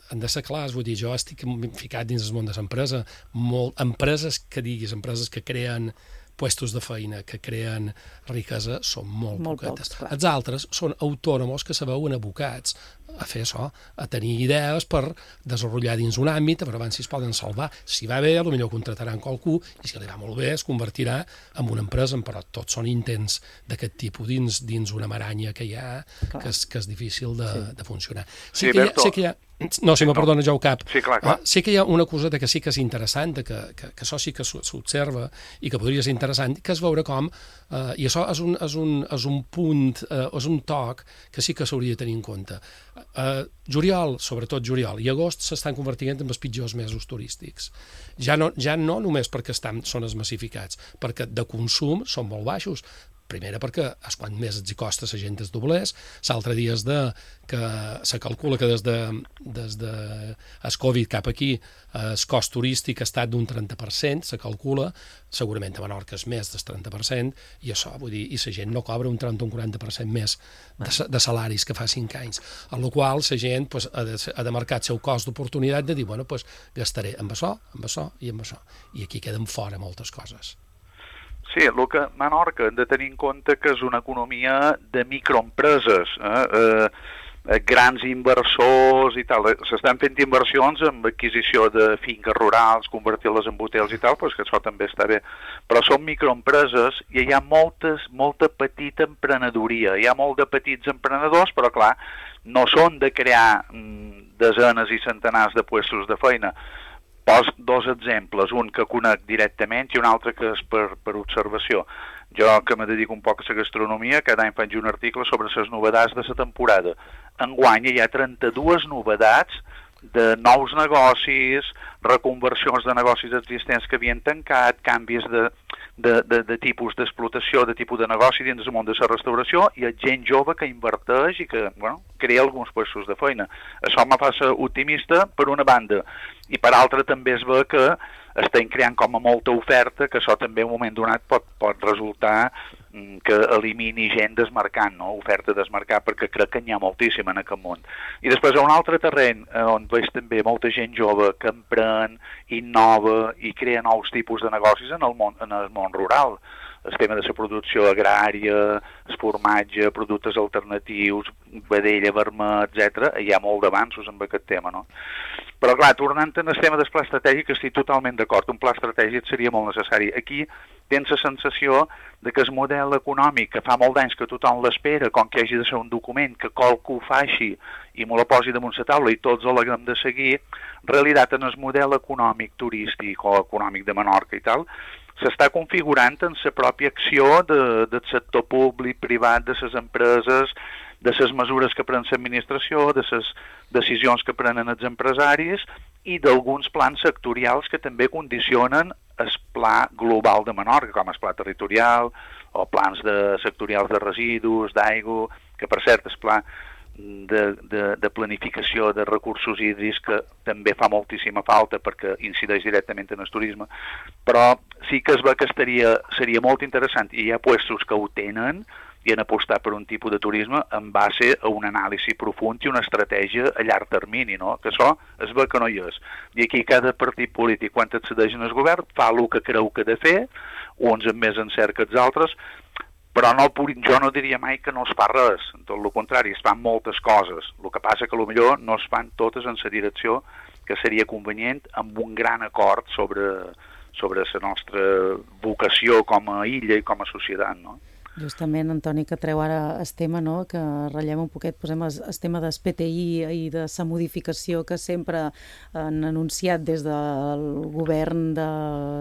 han de ser clars, vull dir, jo estic ficat dins el món de l'empresa, molt, empreses que diguis, empreses que creen puestos de feina, que creen riquesa, són molt, molt poquetes. Pocs, els altres són autònoms que se veuen abocats a fer això, a tenir idees per desenvolupar dins un àmbit, a veure si es poden salvar. Si va bé, potser contrataran qualcú, i si li va molt bé, es convertirà en una empresa, però tots són intents d'aquest tipus dins, dins una maranya que hi ha, que és, que és difícil de, sí. de funcionar. Sí, sí, que hi ha, sí que hi ha... No, si me perdona, jo ho cap.
Sí, clar, clar.
Sí que hi ha una cosa que sí que és interessant, que, que, que això sí que s'observa i que podria ser interessant, que és veure com, eh, i això és un, és un, és un punt, eh, és un toc que sí que s'hauria de tenir en compte. Eh, juliol, sobretot juliol, i agost s'estan convertint en els pitjors mesos turístics. Ja no, ja no només perquè estan, són esmassificats, perquè de consum són molt baixos. Primera perquè és quan més els hi costa la gent es doblers, l'altre dia és de, que se calcula que des de, des de el Covid cap aquí el cost turístic ha estat d'un trenta per cent, se calcula, segurament a Menorca és més del trenta per cent, i això, vull dir, i la gent no cobra un trenta o un quaranta per cent més de, de salaris que fa cinc anys, amb la qual la gent pues, ha, de, ha de marcar el seu cost d'oportunitat de dir, bueno, pues, gastaré amb això, amb això i amb això, i aquí queden fora moltes coses.
Sí, el que Menorca hem de tenir en compte que és una economia de microempreses, eh? Eh, grans inversors i tal. S'estan fent inversions en adquisició de finques rurals, convertir-les en hotels i tal, doncs que això també està bé. Però són microempreses i hi ha moltes, molta petita emprenedoria. Hi ha molt de petits emprenedors, però clar, no són de crear mm, desenes i centenars de puestos de feina. Pos dos exemples, un que conec directament i un altre que és per, per observació. Jo, que me dedico un poc a la gastronomia, cada any faig un article sobre les novetats de la temporada. Enguany hi ha trenta-dues novetats de nous negocis, reconversions de negocis existents que havien tancat, canvis de, de, de, de tipus d'explotació, de tipus de negoci dins del món de la restauració, i hi ha gent jove que inverteix i que bueno, crea alguns puestos de feina. Això me fa ser optimista per una banda, i per altra també es ve que estem creant com a molta oferta, que això també en un moment donat pot, pot resultar que elimini gent desmarcant, no? Oferta desmarcar, perquè crec que n'hi ha moltíssima en aquest món. I després, a un altre terreny, on veig també molta gent jove que emprèn, innova i crea nous tipus de negocis en el món, en el món rural. El tema de la producció agrària, el formatge, productes alternatius, vedella, vermut, etcètera. Hi ha molt d'avanços amb aquest tema, no? Però, clar, tornant al tema del pla estratègic, estic totalment d'acord. Un pla estratègic seria molt necessari. Aquí tens la sensació de que el model econòmic, que fa molt d'anys que tothom l'espera, com que hagi de ser un document que qualcú faci i me la posi damunt la taula i tots l'haguem de seguir, en realitat en el model econòmic turístic o econòmic de Menorca i tal, s'està configurant en la pròpia acció de, del sector públic, privat, de les empreses, de les mesures que pren l'administració, de les decisions que prenen els empresaris i d'alguns plans sectorials que també condicionen el pla global de Menorca, com el pla territorial o plans de, sectorials de residus, d'aigua, que per cert el pla de, de, de planificació de recursos hídrics que també fa moltíssima falta perquè incideix directament en el turisme, però sí que es ve que estaria, seria molt interessant i hi ha puestos que ho tenen i han apostat per un tipus de turisme en base a un anàlisi profund i una estratègia a llarg termini, no? Que això es ve que no hi és. I aquí cada partit polític, quan accedeix en el govern, fa el que creu que ha de fer, uns amb més encert que els altres, però no, jo no diria mai que no es fa res, tot el contrari, es fan moltes coses. El que passa que potser no es fan totes en la direcció que seria convenient amb un gran acord sobre, sobre la nostra vocació com a illa i com a societat, no?
Justament, Antoni, que treu ara el tema, no? Que ratllem un poquet, posem el tema del P T I i de la modificació que sempre han anunciat des del govern de,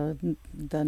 de,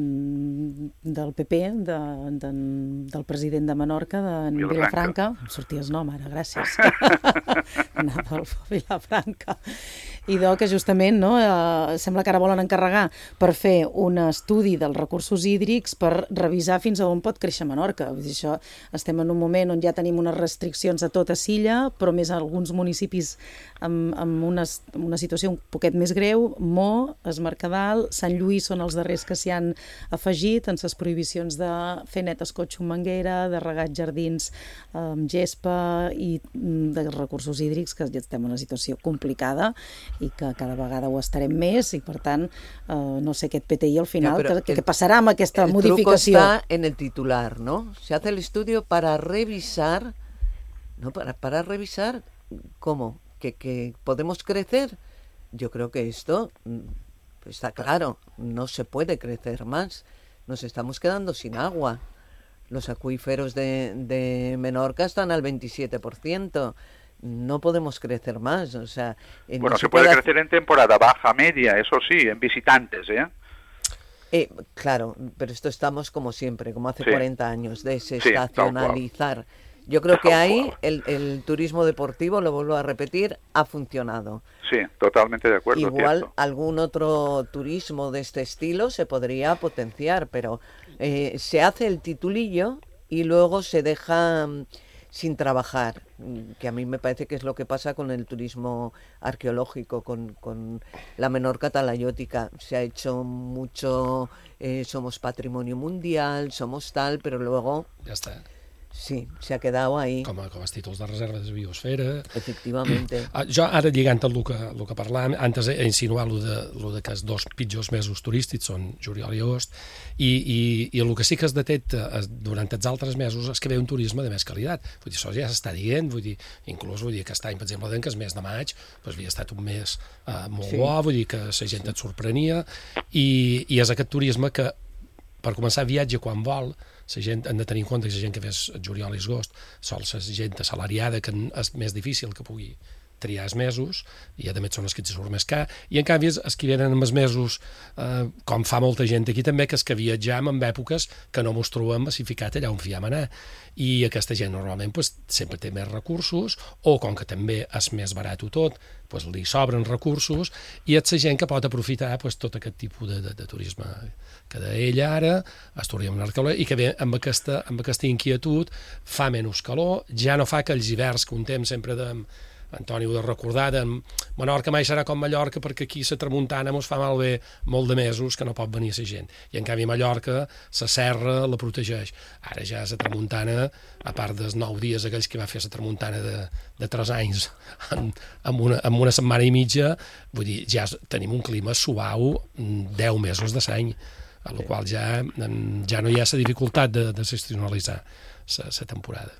del P P, de, de, del president de Menorca, de Vilafranca. Em sortia el nom ara, gràcies. Anava al Vilafranca. idò que justament no, eh, sembla que ara volen encarregar per fer un estudi dels recursos hídrics per revisar fins a on pot créixer Menorca. Vull dir, això, estem en un moment on ja tenim unes restriccions a tota Silla, però més alguns municipis amb, amb una, una situació un poquet més greu. Mo, Es Mercadal, Sant Lluís són els darrers que s'hi han afegit en les prohibicions de fer net escotxo amb manguera, de regar jardins amb gespa i de recursos hídrics, que ja estem en una situació complicada i que cada vegada ho estarem més i, per tant, eh, no sé aquest P T I al final, ja, què passarà amb aquesta
el
modificació?
El truco está en el titular, ¿no? Se hace el estudio para revisar, ¿no? Para, para revisar cómo, que, que podemos crecer. Yo creo que esto está claro, no se puede crecer más. Nos estamos quedando sin agua. Los acuíferos de, de Menorca están al veintisiete por ciento. No podemos crecer más, o sea... Eh,
bueno,
no
se,
se
puede
puede
crecer en temporada baja, media, eso sí, en visitantes, ¿eh?
Eh, claro, pero esto estamos como siempre, como hace
sí.
cuarenta años,
Sí,
desestacionalizar. Yo creo que ahí el, el turismo deportivo, lo vuelvo a repetir, ha funcionado.
Sí, totalmente de acuerdo.
Igual
cierto.
algún otro turismo de este estilo se podría potenciar, pero eh, se hace el titulillo y luego se deja sin trabajar, que a mí me parece que es lo que pasa con el turismo arqueológico, con, con la Menorca talayótica. Se ha hecho mucho, eh, somos patrimonio mundial, somos tal, pero luego...
Ja està.
Sí, se ha quedado ahí.
Com a, com a títols de reserva de biosfera.
Efectivamente.
Uh, jo ara lligant el que, el que parlàvem, antes he insinuat lo de, lo de que els dos pitjors mesos turístics són juliol i agost, i, i, i el que sí que es detecta durant els altres mesos és que ve un turisme de més qualitat. Vull dir, això ja s'està dient, vull dir, inclús vull dir que aquest any, per exemple, que el mes de maig doncs, havia estat un mes uh, molt sí. bo, vull dir que la gent et sorprenia, i, i és aquest turisme que, per començar, viatge quan vol. La gent, hem de tenir en compte que la gent que fes juliol i agost sol la gent assalariada, que és més difícil que pugui triar els mesos, i a més són els que ens surt més car, i en canvi els que venen amb els mesos, eh, com fa molta gent aquí també, que és que viatjam en èpoques que no mos trobem massificat allà on fiam anar, i aquesta gent normalment pues, sempre té més recursos, o com que també és més barat tot, pues, li sobren recursos, i és la gent que pot aprofitar pues, tot aquest tipus de, de, de turisme que d'ella ara, es turisme arqueològic, i que ve amb aquesta, amb aquesta inquietud, fa menys calor, ja no fa que els hiverns que un temps sempre de Antoni ho de recordar, de Menorca mai serà com Mallorca perquè aquí la tramuntana mos fa malbé molt de mesos que no pot venir la gent. I en canvi Mallorca, la serra la protegeix. Ara ja la tramuntana, a part dels nou dies aquells que va fer la tramuntana de, de tres anys en, en, una, en una setmana i mitja, vull dir, ja tenim un clima suau deu mesos de l'any, a la qual ja, ja no hi ha la dificultat de, de sessionalitzar la temporada.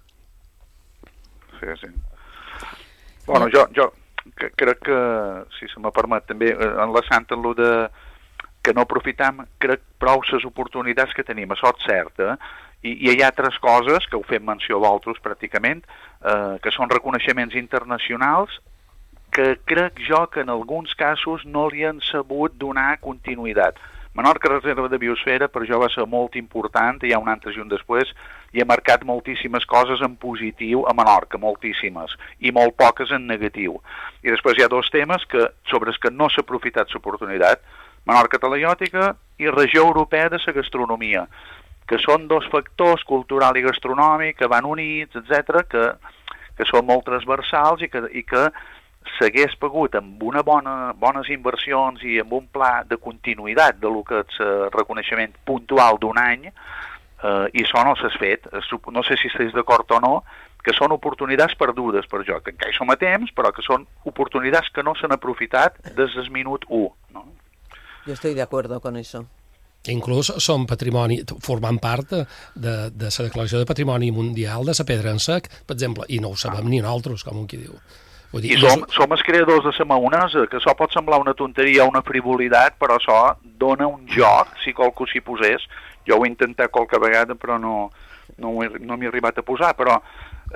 Sí, sí. Bueno, jo, jo crec que, si se me permet també, enlaçant en lo de que no aprofitam, crec prou les oportunitats que tenim, això és cert, eh? I, i hi ha altres coses, que ho fem menció vosaltres pràcticament, eh, que són reconeixements internacionals, que crec jo que en alguns casos no li han sabut donar continuïtat. Menorca Reserva de Biosfera per jo va ser molt important, hi ha un antes i un després, i ha marcat moltíssimes coses en positiu a Menorca, moltíssimes, i molt poques en negatiu. I després hi ha dos temes que, sobre els que no s'ha aprofitat l'oportunitat, Menorca Talayòtica i Regió Europea de la Gastronomia, que són dos factors, cultural i gastronòmic, que van units, etcètera, que, que són molt transversals i que, i que s'hagués pagut amb una bona, bones inversions i amb un pla de continuïtat de lo que és el reconeixement puntual d'un any, eh, i això no s'ha fet. No sé si estàs d'acord o no, que són oportunitats perdudes per jo, que encara hi som a temps, però que són oportunitats que no s'han aprofitat des del minut u. No?
Yo estoy de acuerdo con eso.
Inclús som patrimoni, formant part de, de, de la declaració de patrimoni mundial de la pedra en sec, per exemple, i no ho sabem ni nosaltres, com un qui diu.
I som, som els creadors de la maonesa, que això pot semblar una tonteria o una frivolitat, però això dona un joc, si qualcú s'hi posés. Jo ho he intentat qualque vegada, però no, no, no m'hi he arribat a posar, però eh,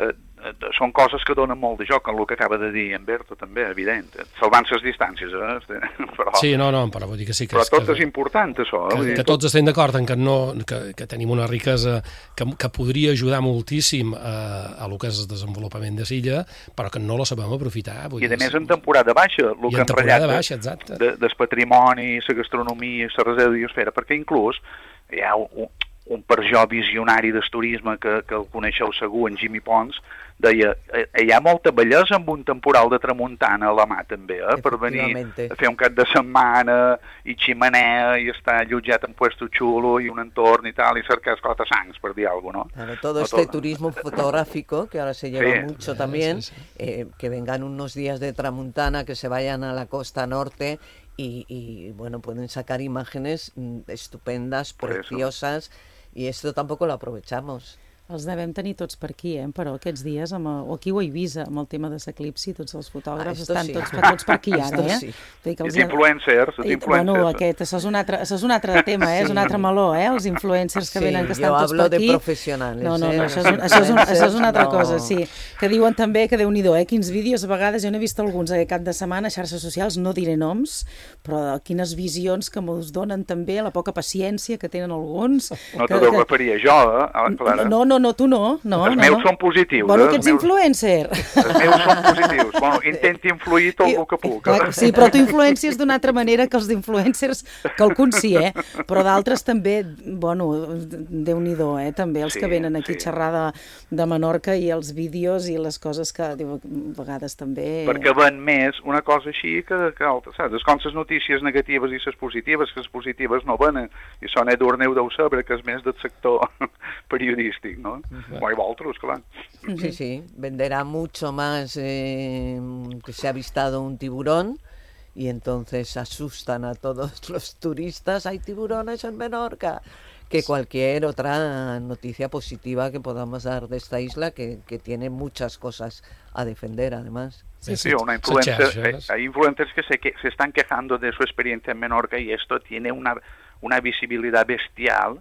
són coses que donen molt de joc, en el que acaba de dir en Berto, també, evident. Salvant les distàncies, eh? Però,
sí, no, no, però vull dir que sí que...
Però
és,
tot
que,
és important, això.
Que,
Vull dir,
que tots estem d'acord en que, no, que, que tenim una riquesa que, que podria ajudar moltíssim a, a lo que és el desenvolupament de l'illa, però que no la sabem aprofitar. Vull
I, a
dir,
més, en temporada baixa, el
I
que
en temporada baixa,
de,
exacte.
de, del patrimoni, la gastronomia, la reserva de biosfera, perquè inclús hi ha un, un per jo visionari del turisme que, que el coneixeu segur, en Jimmy Pons, deia, hi ha molta bellesa amb un temporal de tramuntana a la mà també, eh? Per venir a fer un cap de setmana i ximenea i estar allotjat en puesto xulo i un entorn i tal, i cercar esclata-sangs, per dir alguna cosa, ¿no?
Claro, todo no, este todo. Turismo fotográfico, que ahora se lleva sí. mucho sí, también, sí, sí. Eh, que vengan unos días de tramuntana, que se vayan a la costa norte y, y bueno, pueden sacar imágenes estupendas, preciosas, y esto tampoco lo aprovechamos.
Els devem tenir tots per aquí, eh? Però aquests dies, amb el, o aquí o a Eivissa, amb el tema de l'eclipsi, tots els fotògrafs ah, estan sí. tots, tots per aquí ara, eh?
Sí. Els influencers, els influencers.
Bueno, aquest, això és un altre, això és un altre tema, eh? Sí. És un altre meló, eh? Els influencers que sí, venen, que estan tots per aquí.
Jo hablo de professionals,
no, no, no,
eh?
això és, un, això és, un, això és una altra no. cosa, sí. Que diuen també que, Déu-n'hi-do, eh? Quins vídeos, a vegades, jo n'he vist alguns aquest cap de setmana a xarxes socials, no diré noms, però quines visions que mos donen també, la poca paciència que tenen alguns.
No t'ho que... referia jo, eh, Clara?
No, no, no, tu no. No,
els
no,
meus
no.
són positius.
Bueno,
eh?
que ets
meus...
influencer.
Els meus són positius. Bueno, intenti influir tot el que puc.
Clar, sí, però tu influències d'una altra manera que els d'influencers, que alguns sí, eh? Però d'altres també, bueno, Déu-n'hi-do, eh? També els sí, que venen aquí sí. a xerrar de, de Menorca i els vídeos i les coses que, diu, a vegades també...
Perquè ven més una cosa així que, que altres, saps? És com les notícies negatives i les positives, que les positives no venen. I això Edurne ho deu saber, que és més del sector periodístic, no? Uh-huh. Otros, claro.
Sí, sí, venderá mucho más eh, que se ha avistado un tiburón y entonces asustan a todos los turistas, hay tiburones en Menorca, que cualquier otra noticia positiva que podamos dar de esta isla que, que tiene muchas cosas a defender además.
Sí, sí, una influencer, hay influencers que se, que se están quejando de su experiencia en Menorca y esto tiene una, una visibilidad bestial,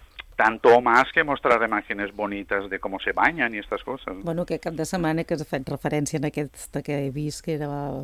tanto o más que mostrar imágenes bonitas de cómo se bañan y estas cosas.
Bueno, que cap de setmana que has fet referència en aquesta que he vist, que era...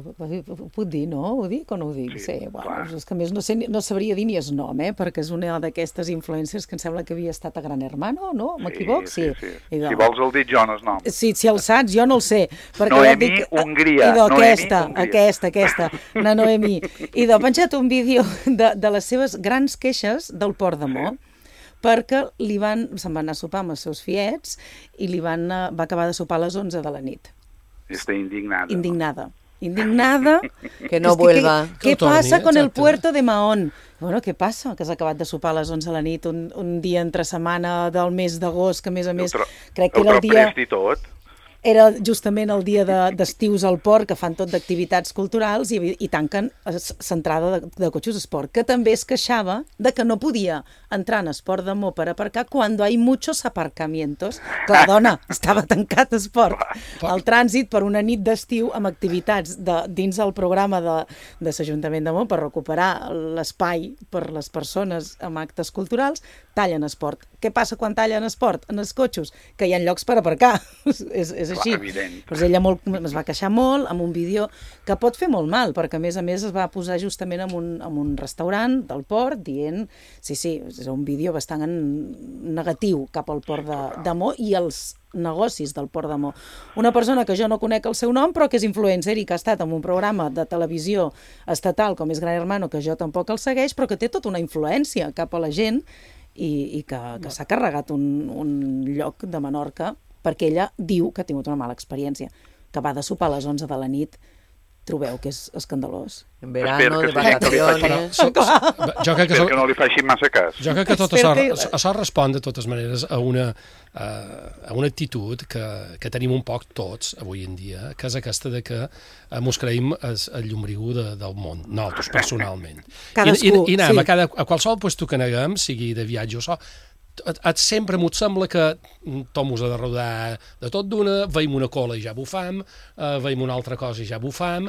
Ho puc dir, no? Ho dic o no ho dic? Sí, sí bueno, és que a més no, sé, no sabria dir ni el nom, eh? Perquè és una d'aquestes influencers que em sembla que havia estat a Gran Hermano, no? M'equivoc?
Sí, sí. sí. sí. Si vols el dic jo, no el nom.
Sí, si el saps, jo no el sé.
Noemi ja dic... Hongria.
Idò,
Noemi
aquesta,
Hongria.
aquesta, aquesta, na Noemi. Idò, ha penjat un vídeo de, de les seves grans queixes del Port de Mo, sí. perquè li van, se'n van anar a sopar amb els seus fiets i li van, va acabar de sopar a les onze de la nit.
Està indignada.
Indignada. Indignada.
Que no vuelva.
¿Qué pasa con el puerto de Mahón? Bueno, què passa? Que has acabat de sopar a les onze de la nit, un, un dia entre setmana del mes d'agost, que a més a més crec que era el dia...
El tot.
Era justament el dia d'estius de, al port, que fan tot d'activitats culturals i, i tanquen l'entrada de, de cotxes esport, que també es queixava de que no podia entrar en esport de Mo per aparcar quan hi ha muchos aparcamientos. Clar, dona, estava tancat esport. El trànsit per una nit d'estiu amb activitats de, dins el programa de, de l'Ajuntament de Mo per recuperar l'espai per les persones amb actes culturals, tallen esport. Què passa quan tallen esport? En els cotxes, que hi ha llocs per aparcar. és, és així. Pues ella molt, es va queixar molt amb un vídeo que pot fer molt mal, perquè a més a més es va posar justament en un, en un restaurant del port dient, sí, sí, és un vídeo bastant negatiu cap al port de, de Mo i els negocis del Port de Mo. Una persona que jo no conec el seu nom, però que és influencer i que ha estat en un programa de televisió estatal com és Gran Hermano, que jo tampoc el segueix, però que té tota una influència cap a la gent i, i que, que s'ha carregat un, un lloc de Menorca perquè ella diu que ha tingut una mala experiència, que va de sopar a les onze de la nit. Trobeu que és escandalós.
En verano, de vacaciones...
Jo crec que,
so... que no li faci massa cas.
Jo crec que tot això, això respon de totes maneres a una, a una actitud que, que tenim un poc tots avui en dia, que és aquesta de que mos creïm el, el llombriu de, del món, nosaltres personalment.
Cadascú,
I, i, i anem
sí.
a, cada, a qualsevol lloc que neguem, sigui de viatge o so, sempre m'ho sembla que tot mos ha de rodar de tot d'una, veiem una cola i ja bufam, eh, veiem una altra cosa i ja bufam,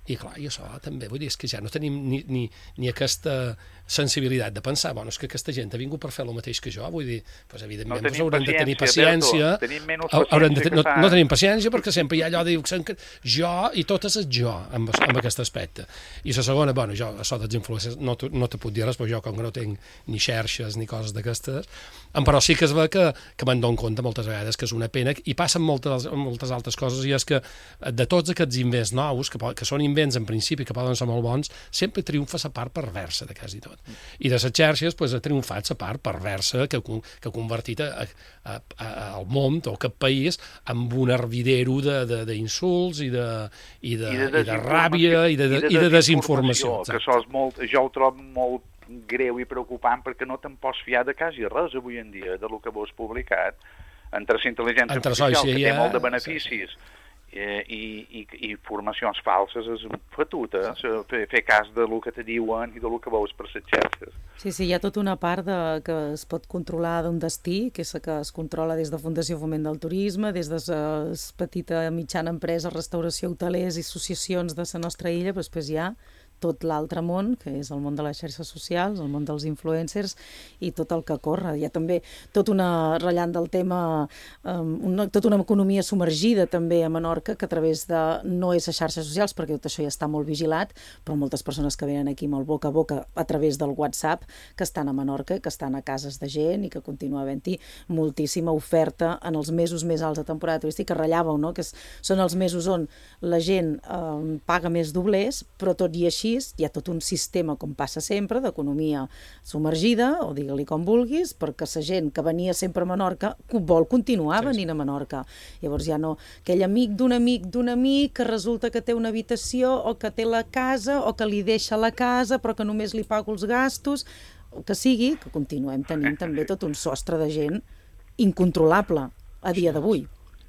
I clar, i això també, vull dir, és que ja no tenim ni, ni, ni aquesta sensibilitat de pensar, bueno, és que aquesta gent ha vingut per fer el mateix que jo, vull dir, doncs, evidentment,
no
doncs, haurem de tenir
paciència,
paciència,
tenim menys
haurem de
paciència
no,
que fa...
no tenim paciència perquè sempre hi ha allò de dir que jo i totes és jo amb, amb aquest aspecte. I la segona, bueno, jo, això dels influencers no, no te puc dir res, però jo com que no tinc ni xerxes ni coses d'aquestes, però sí que es ve que, que me'n dono compte moltes vegades que és una pena, i passen moltes, moltes altres coses, i és que de tots aquests invents nous, que, que són invents en principi que poden ser molt bons, sempre triomfa la part perversa de quasi tot. I de les xarxes pues, ha triomfat la part perversa que, que ha convertit a, a, a, al món o aquest país amb un hervidero d'insults i, de, i, de,
I, de
i de ràbia i de, i de, i de desinformació.
Que això és molt, jo ho trobo molt greu i preocupant perquè no te'n pots fiar de quasi res avui en dia de lo que vos publicat entre la intel·ligència
entre
artificial, que té
ja...
molt de beneficis, sí. Eh, i, i, i formacions falses és fatuta, fer, fer cas de lo que te diuen i de lo que veus per les xarxes.
Sí, sí, hi ha tota una part de, que es pot controlar d'un destí, que és que es controla des de Fundació Foment del Turisme, des de la petita mitjana empresa, restauració, hotelers i associacions de la nostra illa, però després hi ha tot l'altre món, que és el món de les xarxes socials, el món dels influencers i tot el que corre. Hi ha també tot una, ratllant del tema, um, una, tota una economia submergida també a Menorca, que a través de, no és a xarxes socials, perquè tot això ja està molt vigilat, però moltes persones que venen aquí molt boca a boca a través del WhatsApp, que estan a Menorca, que estan a cases de gent i que continua havent-hi moltíssima oferta en els mesos més alts de temporada turística, que ratllàveu, no? Que és, són els mesos on la gent um, paga més doblers, però tot i així hi ha tot un sistema, com passa sempre, d'economia submergida, o digue-li com vulguis, perquè la gent que venia sempre a Menorca vol continuar sí, venint a Menorca. Llavors ja no, aquell amic d'un amic d'un amic que resulta que té una habitació o que té la casa o que li deixa la casa però que només li pago els gastos, o que sigui, que continuem tenint també tot un sostre de gent incontrolable a dia d'avui.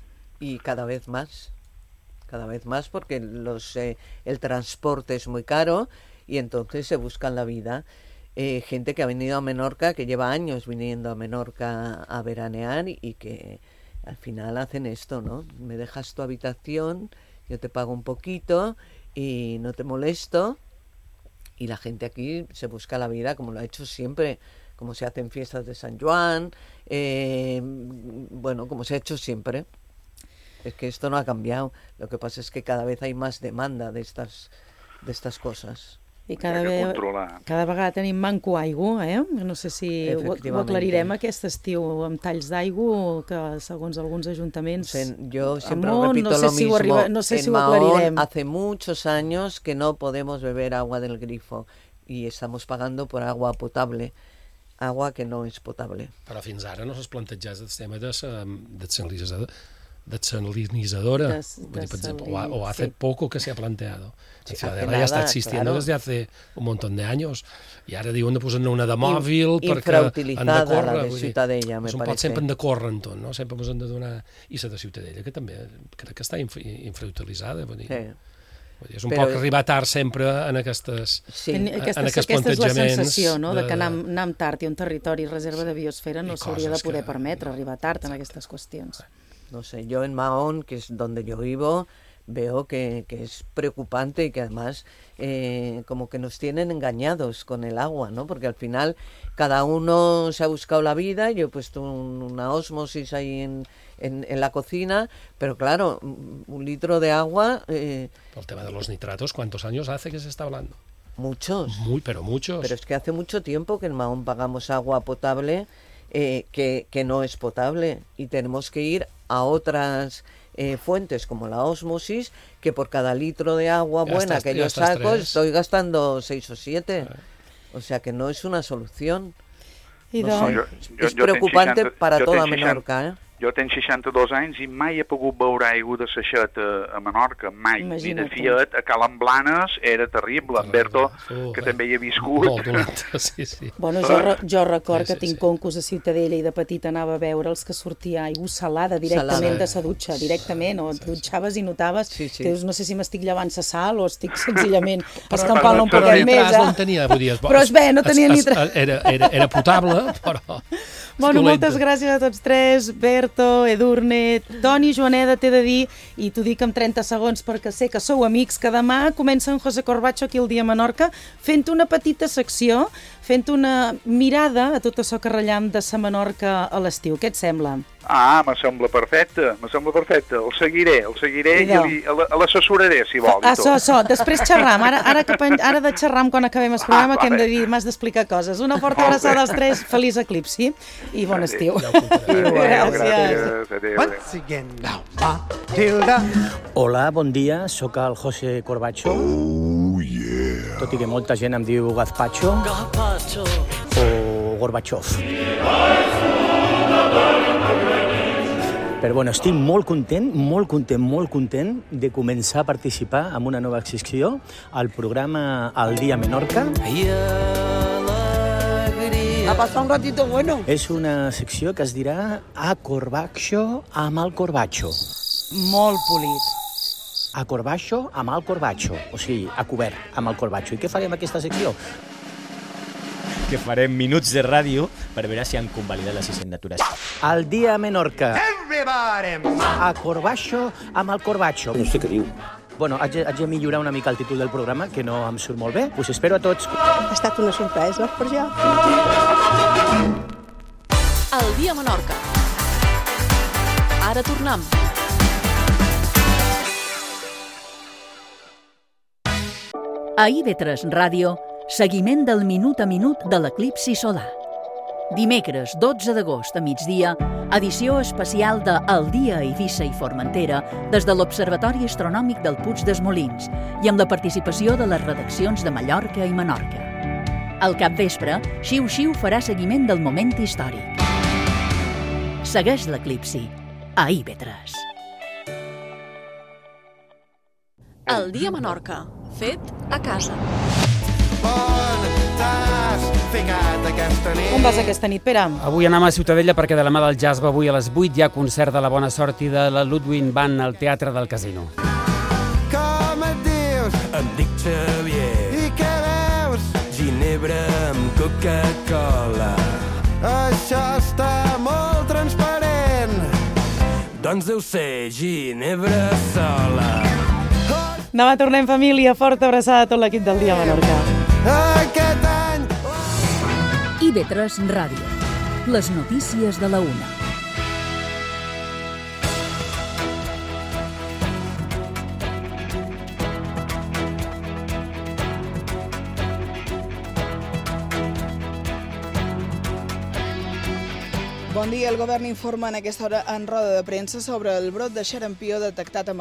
Y cada vez más. cada vez más porque los, eh, el transporte es muy caro y entonces se buscan la vida. Eh, gente que ha venido a Menorca, que lleva años viniendo a Menorca a veranear y, y que al final hacen esto, ¿no? Me dejas tu habitación, yo te pago un poquito y no te molesto. Y la gente aquí se busca la vida como lo ha hecho siempre, como se hacen fiestas de San Juan, eh, bueno, como se ha hecho siempre. Es que esto no ha cambiado. Lo que pasa es que cada vez hay más demanda de estas, de estas cosas.
I cada, ve... cada vegada tenim manco aigua, eh? No sé si ho, ho aclarirem aquest estiu amb talls d'aigua que segons alguns ajuntaments...
O sea, yo siempre
Amont,
repito
no sé
lo
si
mismo.
Arriba... No sé
en
si ho
Mahón
aclarirem.
Hace muchos años que no podemos beber agua del grifo y estamos pagando por agua potable. Agua que no és potable.
Però fins ara no s'ha plantejat el tema de la desalinitzadora. desalinitzadora, de, de por ejemplo, o, o hace sí. poco que se ha planteado. Sí, Ciudadela ya está existiendo claro. desde hace un montón de años y ara diuen de posar-ne una de mòbil
In,
perquè han de córrer.
La de Ciutadella, me
un
parece.
pot sempre han de córrer en tot, no? Sempre ens han de donar... I la de Ciutadella, que també crec que està infra, infrautilitzada. Vull dir. Sí. És un Però... poc arribar tard sempre en, aquestes,
sí.
en,
aquesta,
en aquests
aquesta
plantejaments.
És la sensació, no? de, de que anar, anar tard i un territori reserva de biosfera no s'hauria de poder que... permetre arribar tard en aquestes qüestions.
No sé, yo en Mahón, que es donde yo vivo, veo que, que es preocupante y que además eh, como que nos tienen engañados con el agua, ¿no? Porque al final cada uno se ha buscado la vida, yo he puesto un, una ósmosis ahí en, en, en la cocina, pero claro, un litro de agua... Eh,
el tema de los nitratos, ¿cuántos años hace que se está hablando?
Muchos.
Muy, pero muchos.
Pero es que hace mucho tiempo que en Mahón pagamos agua potable eh, que, que no es potable y tenemos que ir a otras eh, fuentes como la ósmosis, que por cada litro de agua ya buena estás, que yo saco tres. Estoy gastando seis o siete. Ah. O sea que no es una solución.
I
no sé.
jo, jo,
és preocupante
seixanta,
para toda
seixanta,
Menorca, eh?
Jo tenc seixanta-dos anys i mai he pogut beure aigua de Seixeta a Menorca, mai. Ni de Fiat, a Calen Blanes era terrible. En Berto, uh, que uh, també hi ha viscut.
Molt dolenta, sí, sí.
Bueno, jo, jo record sí, sí, que tinc sí. concos a Ciutadella i de petita anava a veure els que sortia aigua salada directament salada. de sa dutxa, directament, o et dutxaves i notaves sí, sí. que dius, no sé si m'estic llevant sa sal o estic senzillament escampant un poquet més.
Però no tenia, dir,
però és bé, no tenia nitrat.
Era, era, era potable, però...
Bueno, moltes gràcies a tots tres. Bert, Berto, Edurne, Toni, Joaneda, t'he de dir, i t'ho dic en trenta segons perquè sé que sou amics, que demà comença en José Corbacho aquí al Dia Menorca fent una petita secció, fent una mirada a tot això que rellam de sa Menorca a l'estiu. Què et sembla?
Ah, me sembla perfecte, me sembla perfecte. El seguiré, el seguiré i li- l'assessoraré, si vol. i
Això,
tot.
això, després xerram. Ara, ara, que, pen- ara de xerram quan acabem el programa, que hem de dir, m'has d'explicar coses. Una forta
Molt bé.
abraçada als tres, feliç eclipsi i bon estiu.
Adéu, gràcies. Adéu,
Once again now, Matilda.
Hola, bon dia, sóc el José Corbacho. Oh, yeah. Tot i que molta gent em diu Gazpacho. Gazpacho. O Gorbachov. Però bueno, estic molt content, molt content, molt content de començar a participar en una nova secció al programa El Dia Menorca.
Ha passat un ratito bueno.
És una secció que es dirà A Corbacho amb el Corbacho.
Molt polit.
A Corbacho amb el Corbacho, o sigui, a cobert amb el Corbacho. I què farem aquesta secció? Que farem minuts de ràdio per veure si han convalidat les assignatures. El Dia Menorca.
Everybody.
A Corbacho amb el Corbacho. No sé què diu. Bueno, haig, haig de millorar una mica el títol del programa, que no em surt molt bé. Us espero a tots.
Ha estat una sorpresa per jo.
El Dia Menorca. Ara tornem.
A I V tres Ràdio, seguiment del minut a minut de l'eclipsi solar. Dimecres dotze d'agost a migdia, edició especial de El Dia a Eivissa i Formentera des de l'Observatori Astronòmic del Puig dels Molins i amb la participació de les redaccions de Mallorca i Menorca. Al capvespre, Xiu Xiu farà seguiment del moment històric. Segueix l'eclipsi a I V tres.
El Dia Menorca. Fet a casa.
On vas aquesta nit, Pere?
Avui anem a Ciutadella perquè de la mà del jazz va avui a les vuit hi ha concert de la Bona Sort i de la Ludwig Band al Teatre del Casino.
Com et dius? Em dic Xavier. I què veus? Ginebra amb Coca-Cola. Això està molt transparent. Doncs deu ser ginebra sola.
Demà tornem, família. Forta abraçada a tot l'equip del Dia Menorca.
Aquest any...
I V tres Ràdio. Les notícies de la una.
Bon dia. El govern informa en aquesta hora en roda de premsa sobre el brot de xarampió detectat a